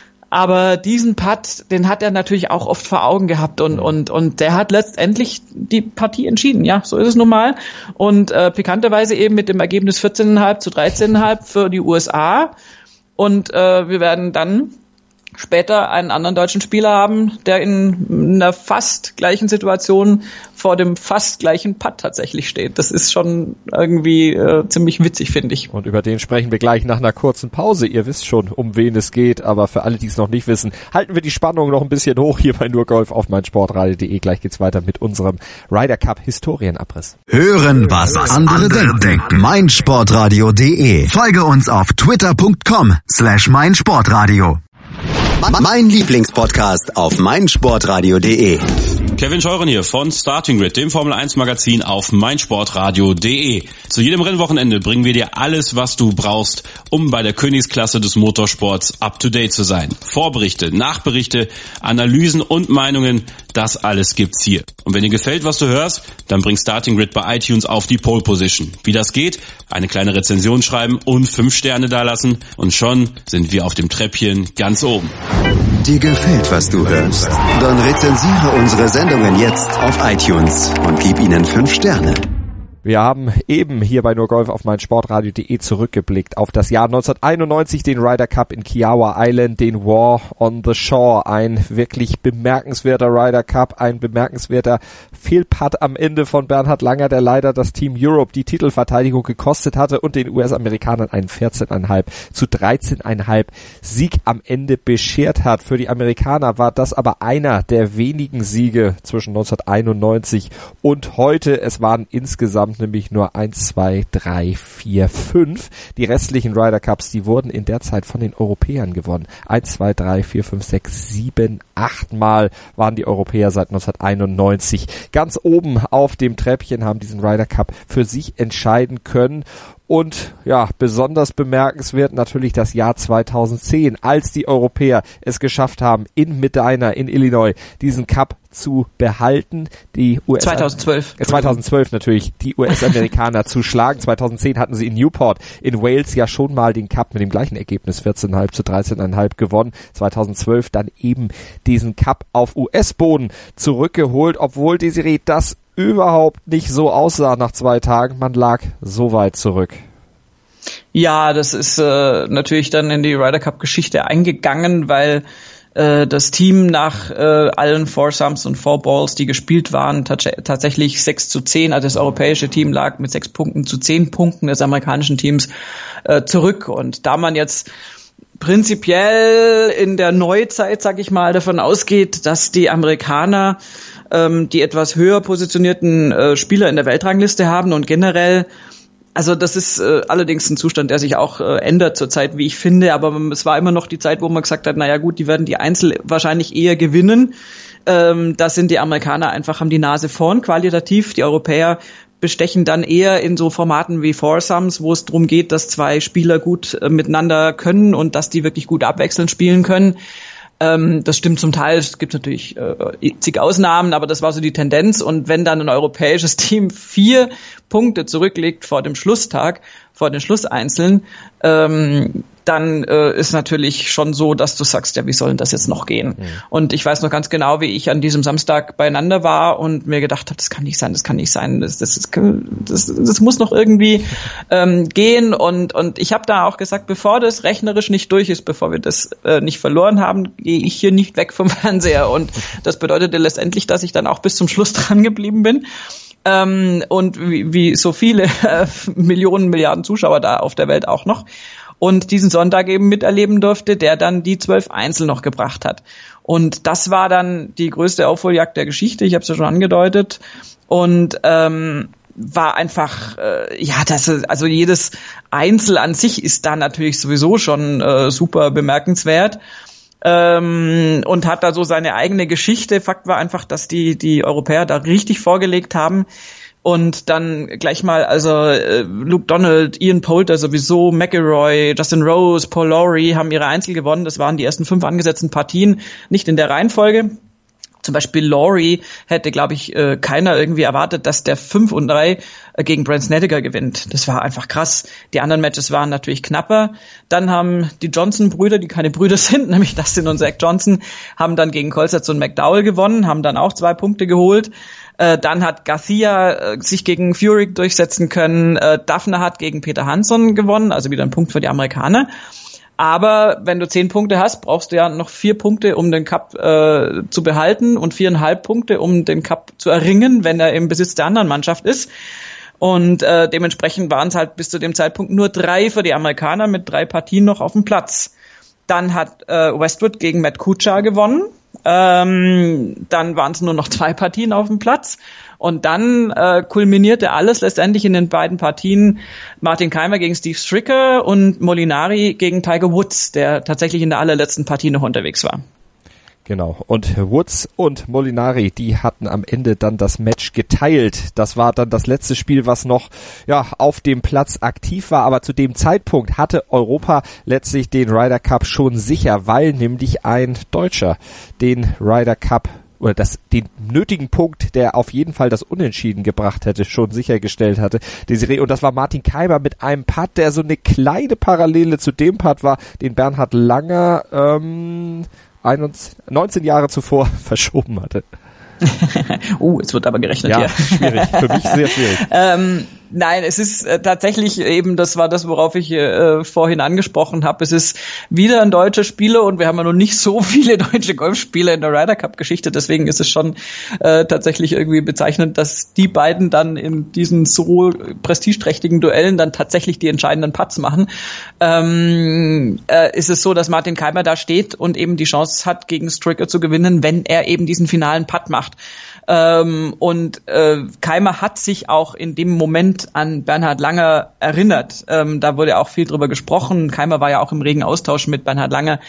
Aber diesen Putt, den hat er natürlich auch oft vor Augen gehabt und und und der hat letztendlich die Partie entschieden. Ja, so ist es nun mal. Und äh, pikanterweise eben mit dem Ergebnis vierzehn Komma fünf zu dreizehn Komma fünf für die U S A. Und äh, wir werden dann später einen anderen deutschen Spieler haben, der in einer fast gleichen Situation vor dem fast gleichen Putt tatsächlich steht. Das ist schon irgendwie äh, ziemlich witzig, finde ich. Und über den sprechen wir gleich nach einer kurzen Pause. Ihr wisst schon, um wen es geht, aber für alle, die es noch nicht wissen, halten wir die Spannung noch ein bisschen hoch hier bei nur Golf auf meinsportradio punkt de. Gleich geht's weiter mit unserem Ryder Cup Historienabriss. Hören, was andere denken. meinsportradio punkt de. Folge uns auf twitter punkt com slash meinsportradio. Mein Lieblingspodcast auf meinsportradio punkt de. Kevin Scheuren hier von Starting Grid, dem Formel eins Magazin auf meinsportradio punkt de. Zu jedem Rennwochenende bringen wir dir alles, was du brauchst, um bei der Königsklasse des Motorsports up to date zu sein. Vorberichte, Nachberichte, Analysen und Meinungen, das alles gibt's hier. Und wenn dir gefällt, was du hörst, dann bring Starting Grid bei iTunes auf die Pole Position. Wie das geht? Eine kleine Rezension schreiben und fünf Sterne dalassen und schon sind wir auf dem Treppchen ganz oben. Dir gefällt, was du hörst? Dann rezensiere unsere Sendungen jetzt auf iTunes und gib ihnen fünf Sterne. Wir haben eben hier bei nur Golf auf meinsportradio punkt de zurückgeblickt auf das Jahr neunzehnhunderteinundneunzig, den Ryder Cup in Kiowa Island, den War on the Shore. Ein wirklich bemerkenswerter Ryder Cup, ein bemerkenswerter Fehlputt am Ende von Bernhard Langer, der leider das Team Europe die Titelverteidigung gekostet hatte und den U S-Amerikanern einen vierzehn Komma fünf zu dreizehn Komma fünf Sieg am Ende beschert hat. Für die Amerikaner war das aber einer der wenigen Siege zwischen neunzehnhunderteinundneunzig und heute. Es waren insgesamt nämlich nur eins, zwei, drei, vier, fünf. Die restlichen Ryder Cups, die wurden in der Zeit von den Europäern gewonnen. eins, zwei, drei, vier, fünf, sechs, sieben, acht Mal waren die Europäer seit neunzehnhunderteinundneunzig ganz oben auf dem Treppchen, haben diesen Ryder Cup für sich entscheiden können. Und ja, besonders bemerkenswert natürlich das Jahr zweitausendzehn, als die Europäer es geschafft haben, in Medina in Illinois diesen Cup zu behalten. Die U S zweitausendzwölf. Äh, zweitausendzwölf natürlich, die U S-Amerikaner zu schlagen. zweitausendzehn hatten sie in Newport in Wales ja schon mal den Cup mit dem gleichen Ergebnis vierzehn Komma fünf zu dreizehn Komma fünf gewonnen. zweitausendzwölf dann eben diesen Cup auf U S-Boden zurückgeholt, obwohl Desiree das überhaupt nicht so aussah nach zwei Tagen. Man lag so weit zurück. Ja, das ist äh, natürlich dann in die Ryder Cup Geschichte eingegangen, weil äh, das Team nach äh, allen Foursomes und Four Balls, die gespielt waren, tats- tatsächlich sechs zu zehn, also das europäische Team lag mit sechs Punkten zu zehn Punkten des amerikanischen Teams äh, zurück. Und da man jetzt prinzipiell in der Neuzeit, sag ich mal, davon ausgeht, dass die Amerikaner ähm, die etwas höher positionierten äh, Spieler in der Weltrangliste haben und generell, also das ist äh, allerdings ein Zustand, der sich auch äh, ändert zurzeit, wie ich finde, aber es war immer noch die Zeit, wo man gesagt hat, naja gut, die werden die Einzel wahrscheinlich eher gewinnen. Ähm, da sind die Amerikaner einfach, haben die Nase vorn qualitativ, die Europäer bestechen dann eher in so Formaten wie Foursomes, wo es darum geht, dass zwei Spieler gut äh, miteinander können und dass die wirklich gut abwechselnd spielen können. Ähm, das stimmt zum Teil, es gibt natürlich äh, zig Ausnahmen, aber das war so die Tendenz. Und wenn dann ein europäisches Team vier Punkte zurücklegt vor dem Schlusstag, vor den Schlusseinzeln, ähm, dann äh, ist natürlich schon so, dass du sagst, ja, wie soll denn das jetzt noch gehen? Mhm. Und ich weiß noch ganz genau, wie ich an diesem Samstag beieinander war und mir gedacht habe, das kann nicht sein, das kann nicht sein, das, das, das, das, das muss noch irgendwie ähm, gehen. Und und ich habe da auch gesagt, bevor das rechnerisch nicht durch ist, bevor wir das äh, nicht verloren haben, gehe ich hier nicht weg vom Fernseher. Und das bedeutete letztendlich, dass ich dann auch bis zum Schluss dran geblieben bin. Ähm, und wie, wie so viele äh, Millionen, Milliarden Zuschauer da auf der Welt auch noch. Und diesen Sonntag eben miterleben durfte, der dann die zwölf Einzel noch gebracht hat. Und das war dann die größte Aufholjagd der Geschichte, ich habe es ja schon angedeutet. Und ähm, war einfach, äh, ja, das also jedes Einzel an sich ist da natürlich sowieso schon äh, super bemerkenswert. Ähm, und hat da so seine eigene Geschichte. Fakt war einfach, dass die die Europäer da richtig vorgelegt haben. Und dann gleich mal, also äh, Luke Donald, Ian Poulter sowieso, McIlroy, Justin Rose, Paul Lawrie haben ihre Einzel gewonnen. Das waren die ersten fünf angesetzten Partien, nicht in der Reihenfolge. Zum Beispiel Lawrie hätte, glaube ich, äh, keiner irgendwie erwartet, dass der fünf und drei äh, gegen Brandt Snedeker gewinnt. Das war einfach krass. Die anderen Matches waren natürlich knapper. Dann haben die Johnson-Brüder, die keine Brüder sind, nämlich Dustin und Zach Johnson, haben dann gegen Colsaerts und McDowell gewonnen, haben dann auch zwei Punkte geholt. Äh, dann hat Garcia äh, sich gegen Furyk durchsetzen können. Äh, Dafner hat gegen Peter Hansson gewonnen, also wieder ein Punkt für die Amerikaner. Aber wenn du zehn Punkte hast, brauchst du ja noch vier Punkte, um den Cup äh, zu behalten und viereinhalb Punkte, um den Cup zu erringen, wenn er im Besitz der anderen Mannschaft ist. Und äh, dementsprechend waren es halt bis zu dem Zeitpunkt nur drei für die Amerikaner mit drei Partien noch auf dem Platz. Dann hat äh, Westwood gegen Matt Kuchar gewonnen. Ähm, dann waren es nur noch zwei Partien auf dem Platz. Und dann äh, kulminierte alles letztendlich in den beiden Partien Martin Kaymer gegen Steve Stricker und Molinari gegen Tiger Woods, der tatsächlich in der allerletzten Partie noch unterwegs war. Genau. Und Woods und Molinari, die hatten am Ende dann das Match geteilt. Das war dann das letzte Spiel, was noch ja auf dem Platz aktiv war. Aber zu dem Zeitpunkt hatte Europa letztlich den Ryder Cup schon sicher, weil nämlich ein Deutscher den Ryder Cup oder das, den nötigen Punkt, der auf jeden Fall das Unentschieden gebracht hätte, schon sichergestellt hatte. Desiree, und das war Martin Kaymer mit einem Putt, der so eine kleine Parallele zu dem Putt war, den Bernhard Langer ähm, neunzehn Jahre zuvor verschoben hatte. uh, es wird aber gerechnet ja, hier. Schwierig, für mich sehr schwierig. ähm, nein, es ist äh, tatsächlich eben, das war das, worauf ich äh, vorhin angesprochen habe. Es ist wieder ein deutscher Spieler und wir haben ja noch nicht so viele deutsche Golfspieler in der Ryder Cup Geschichte, deswegen ist es schon äh, tatsächlich irgendwie bezeichnend, dass die beiden dann in diesen so prestigeträchtigen Duellen dann tatsächlich die entscheidenden Putts machen. Ähm, äh, ist es so, dass Martin Kaymer da steht und eben die Chance hat, gegen Stricker zu gewinnen, wenn er eben diesen finalen Putt macht. Ähm, und äh, Kaymer hat sich auch in dem Moment an Bernhard Langer erinnert. Ähm, da wurde auch viel drüber gesprochen. Kaymer war ja auch im regen Austausch mit Bernhard Langer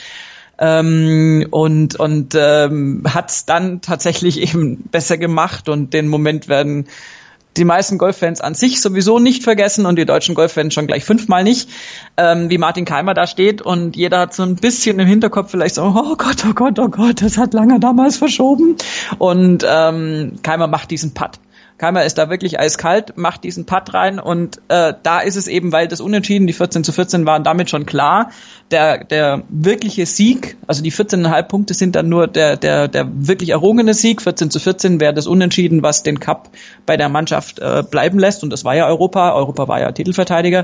ähm, und und ähm, hat es dann tatsächlich eben besser gemacht. Und den Moment werden die meisten Golffans an sich sowieso nicht vergessen und die deutschen Golffans schon gleich fünfmal nicht, ähm, wie Martin Kaymer da steht und jeder hat so ein bisschen im Hinterkopf vielleicht so, oh Gott, oh Gott, oh Gott, das hat Langer damals verschoben und ähm, Kaymer macht diesen Putt. Kaymer ist da wirklich eiskalt, macht diesen Putt rein und äh, da ist es eben, weil das Unentschieden, die vierzehn zu vierzehn waren damit schon klar, der der wirkliche Sieg, also die vierzehn Komma fünf Punkte sind dann nur der der der wirklich errungene Sieg, vierzehn zu vierzehn wäre das Unentschieden, was den Cup bei der Mannschaft äh, bleiben lässt und das war ja Europa, Europa war ja Titelverteidiger.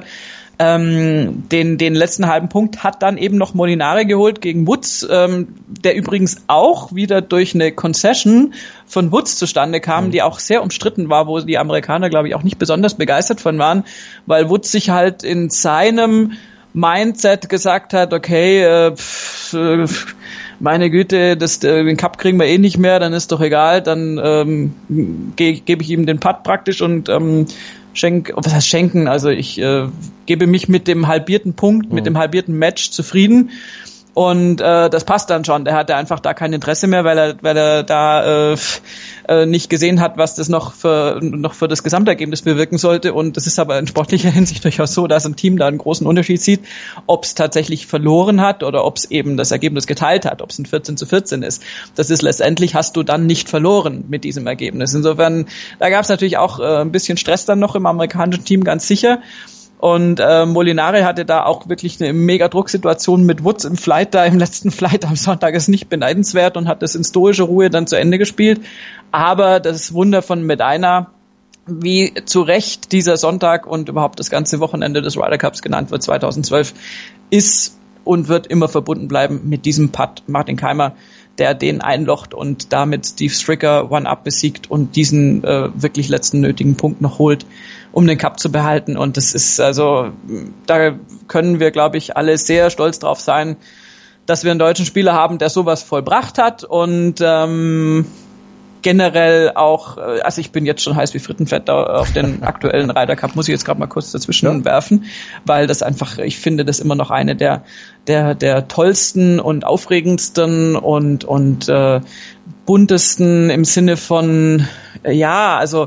Ähm, den den letzten halben Punkt hat dann eben noch Molinari geholt gegen Woods, ähm, der übrigens auch wieder durch eine Concession von Woods zustande kam, mhm. die auch sehr umstritten war, wo die Amerikaner, glaube ich, auch nicht besonders begeistert von waren, weil Woods sich halt in seinem Mindset gesagt hat, okay, äh, pff, äh, meine Güte, das, äh, den Cup kriegen wir eh nicht mehr, dann ist doch egal, dann ähm, ge- gebe ich ihm den Putt praktisch und ähm, schenk, was heißt schenken, also ich äh, gebe mich mit dem halbierten Punkt, mhm. mit dem halbierten Match zufrieden und äh, das passt dann schon. Der hatte einfach da kein Interesse mehr, weil er weil er da äh, äh, nicht gesehen hat, was das noch für noch für das Gesamtergebnis bewirken sollte und das ist aber in sportlicher Hinsicht durchaus so, dass ein Team da einen großen Unterschied sieht, ob es tatsächlich verloren hat oder ob es eben das Ergebnis geteilt hat, ob es ein vierzehn zu vierzehn ist. Das ist letztendlich, hast du dann nicht verloren mit diesem Ergebnis. Insofern, da gab es natürlich auch äh, ein bisschen Stress dann noch im amerikanischen Team, ganz sicher. Und äh, Molinari hatte da auch wirklich eine mega Drucksituation mit Woods im Flight, da im letzten Flight am Sonntag ist nicht beneidenswert und hat das in stoischer Ruhe dann zu Ende gespielt. Aber das Wunder von Medina, wie zu Recht dieser Sonntag und überhaupt das ganze Wochenende des Ryder Cups genannt wird, zweitausendzwölf, ist und wird immer verbunden bleiben mit diesem Putt Martin Kaymer, der den einlocht und damit Steve Stricker One-Up besiegt und diesen äh, wirklich letzten nötigen Punkt noch holt, um den Cup zu behalten. Und das ist also, da können wir, glaube ich, alle sehr stolz drauf sein, dass wir einen deutschen Spieler haben, der sowas vollbracht hat und ähm, generell auch, also ich bin jetzt schon heiß wie Frittenfett auf den aktuellen Ryder Cup, muss ich jetzt gerade mal kurz dazwischen ja. werfen, weil das einfach, ich finde das immer noch eine der der der tollsten und aufregendsten und und äh, buntesten im Sinne von, ja, also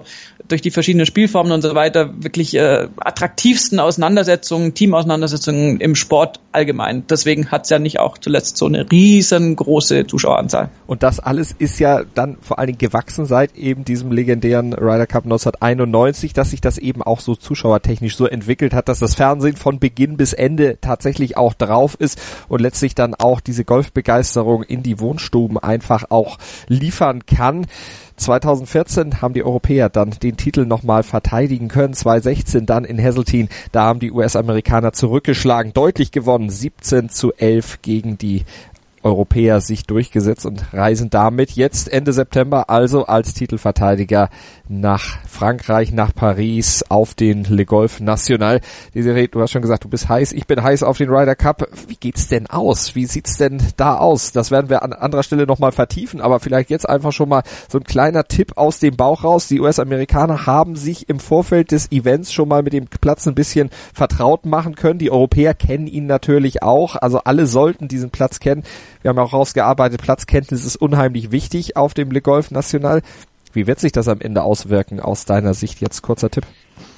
durch die verschiedenen Spielformen und so weiter wirklich äh, attraktivsten Auseinandersetzungen, Teamauseinandersetzungen im Sport allgemein. Deswegen hat's ja nicht auch zuletzt so eine riesengroße Zuschaueranzahl. Und das alles ist ja dann vor allen Dingen gewachsen seit eben diesem legendären Ryder Cup neunzehnhunderteinundneunzig, dass sich das eben auch so zuschauertechnisch so entwickelt hat, dass das Fernsehen von Beginn bis Ende tatsächlich auch drauf ist und letztlich dann auch diese Golfbegeisterung in die Wohnstuben einfach auch liefern kann. zweitausendvierzehn haben die Europäer dann den Titel nochmal verteidigen können, zweitausendsechzehn dann in Hazeltine, da haben die U S-Amerikaner zurückgeschlagen, deutlich gewonnen, siebzehn zu elf gegen die Europäer sich durchgesetzt und reisen damit jetzt Ende September also als Titelverteidiger nach Frankreich, nach Paris auf den Le Golf National. Desiree, du hast schon gesagt, du bist heiß, ich bin heiß auf den Ryder Cup. Wie geht's denn aus? Wie sieht's denn da aus? Das werden wir an anderer Stelle nochmal vertiefen, aber vielleicht jetzt einfach schon mal so ein kleiner Tipp aus dem Bauch raus. Die U S-Amerikaner haben sich im Vorfeld des Events schon mal mit dem Platz ein bisschen vertraut machen können. Die Europäer kennen ihn natürlich auch, also alle sollten diesen Platz kennen. Wir haben auch rausgearbeitet, Platzkenntnis ist unheimlich wichtig auf dem Le Golf National. Wie wird sich das am Ende auswirken aus deiner Sicht jetzt? Kurzer Tipp.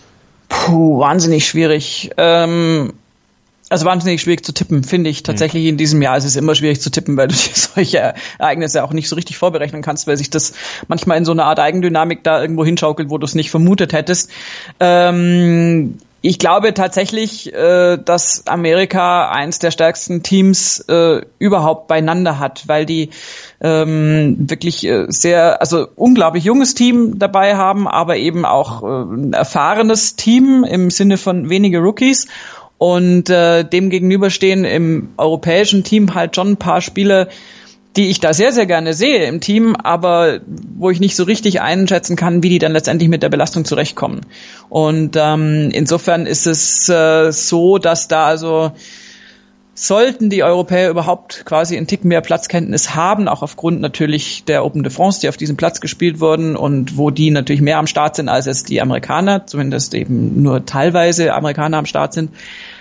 Puh, wahnsinnig schwierig. Ähm, also wahnsinnig schwierig zu tippen, finde ich. Tatsächlich in diesem Jahr ist es immer schwierig zu tippen, weil du dir solche Ereignisse auch nicht so richtig vorberechnen kannst, weil sich das manchmal in so einer Art Eigendynamik da irgendwo hinschaukelt, wo du es nicht vermutet hättest. Ähm, Ich glaube tatsächlich, äh, dass Amerika eins der stärksten Teams äh, überhaupt beieinander hat, weil die ähm, wirklich äh, sehr, also unglaublich junges Team dabei haben, aber eben auch äh, ein erfahrenes Team im Sinne von wenige Rookies. Und äh, dem gegenüberstehen im europäischen Team halt schon ein paar Spieler, die ich da sehr, sehr gerne sehe im Team, aber wo ich nicht so richtig einschätzen kann, wie die dann letztendlich mit der Belastung zurechtkommen. Und ähm, insofern ist es äh, so, dass da also sollten die Europäer überhaupt quasi einen Tick mehr Platzkenntnis haben, auch aufgrund natürlich der Open de France, die auf diesem Platz gespielt wurden und wo die natürlich mehr am Start sind, als es die Amerikaner, zumindest eben nur teilweise Amerikaner am Start sind.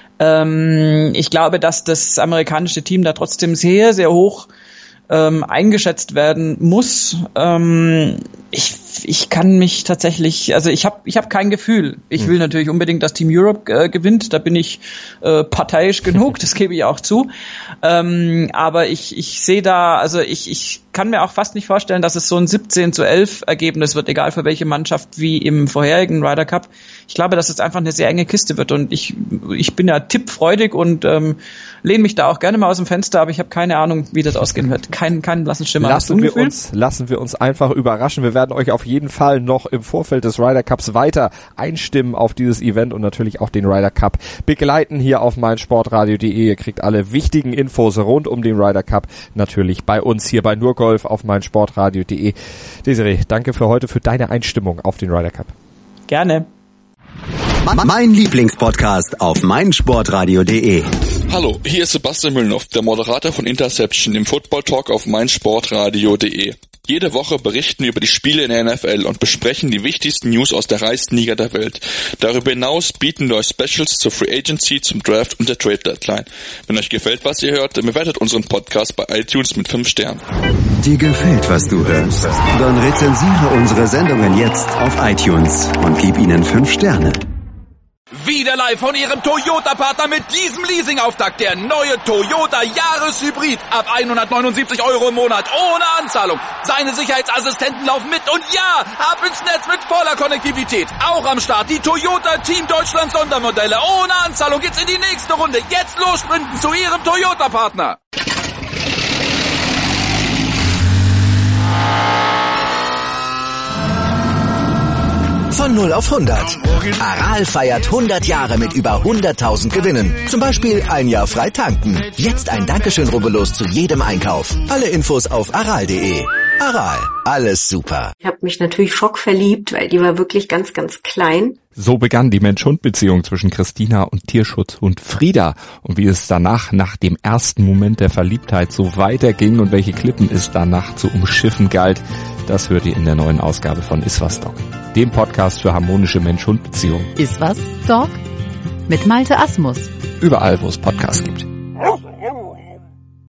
Ähm, ich glaube, dass das amerikanische Team da trotzdem sehr, sehr hoch Ähm, eingeschätzt werden muss. Ähm, ich, ich kann mich tatsächlich, also ich habe ich hab kein Gefühl. Ich will natürlich unbedingt, dass Team Europe äh, gewinnt. Da bin ich äh, parteiisch genug, das gebe ich auch zu. Ähm, aber ich, ich sehe da, also ich, ich kann mir auch fast nicht vorstellen, dass es so ein siebzehn zu elf Ergebnis wird, egal für welche Mannschaft, wie im vorherigen Ryder Cup. Ich glaube, dass es einfach eine sehr enge Kiste wird und ich, ich bin ja tippfreudig und ähm, lehne mich da auch gerne mal aus dem Fenster, aber ich habe keine Ahnung, wie das ausgehen wird. Keinen, keinen blassen Schimmer. Lassen wir uns, lassen wir uns einfach überraschen. Wir werden euch auf jeden Fall noch im Vorfeld des Ryder Cups weiter einstimmen auf dieses Event und natürlich auch den Ryder Cup begleiten hier auf meinsportradio punkt de. Ihr kriegt alle wichtigen Infos rund um den Ryder Cup natürlich bei uns hier bei Nurgolf auf meinsportradio punkt de. Desiree, danke für heute, für deine Einstimmung auf den Ryder Cup. Gerne. Mein Lieblingspodcast auf meinsportradio punkt de. Hallo, hier ist Sebastian Müllnow, der Moderator von Interception, dem Football Talk auf meinsportradio punkt de. Jede Woche berichten wir über die Spiele in der N F L und besprechen die wichtigsten News aus der reichsten Liga der Welt. Darüber hinaus bieten wir euch Specials zur Free Agency, zum Draft und der Trade Deadline. Wenn euch gefällt, was ihr hört, dann bewertet unseren Podcast bei iTunes mit fünf Sternen. Dir gefällt, was du hörst? Dann rezensiere unsere Sendungen jetzt auf iTunes und gib ihnen fünf Sterne. Wieder live von ihrem Toyota-Partner mit diesem Leasing-Auftakt. Der neue Toyota Jahreshybrid. Ab hundertneunundsiebzig Euro im Monat. Ohne Anzahlung. Seine Sicherheitsassistenten laufen mit. Und ja, ab ins Netz mit voller Konnektivität. Auch am Start die Toyota Team Deutschland Sondermodelle. Ohne Anzahlung geht's in die nächste Runde. Jetzt los sprinten zu ihrem Toyota-Partner. Von null auf hundert. Aral feiert hundert Jahre mit über hunderttausend Gewinnen. Zum Beispiel ein Jahr frei tanken. Jetzt ein Dankeschön, rubbellos zu jedem Einkauf. Alle Infos auf aral punkt de. Aral, alles super. Ich habe mich natürlich schockverliebt, weil die war wirklich ganz, ganz klein. So begann die Mensch-Hund-Beziehung zwischen Christina und Tierschutzhund Frieda. Und wie es danach, nach dem ersten Moment der Verliebtheit, so weiterging und welche Klippen es danach zu umschiffen galt, das hört ihr in der neuen Ausgabe von Iswas Dog, dem Podcast für harmonische Mensch-Hund-Beziehungen. Iswas Dog? Mit Malte Asmus. Überall, wo es Podcasts gibt.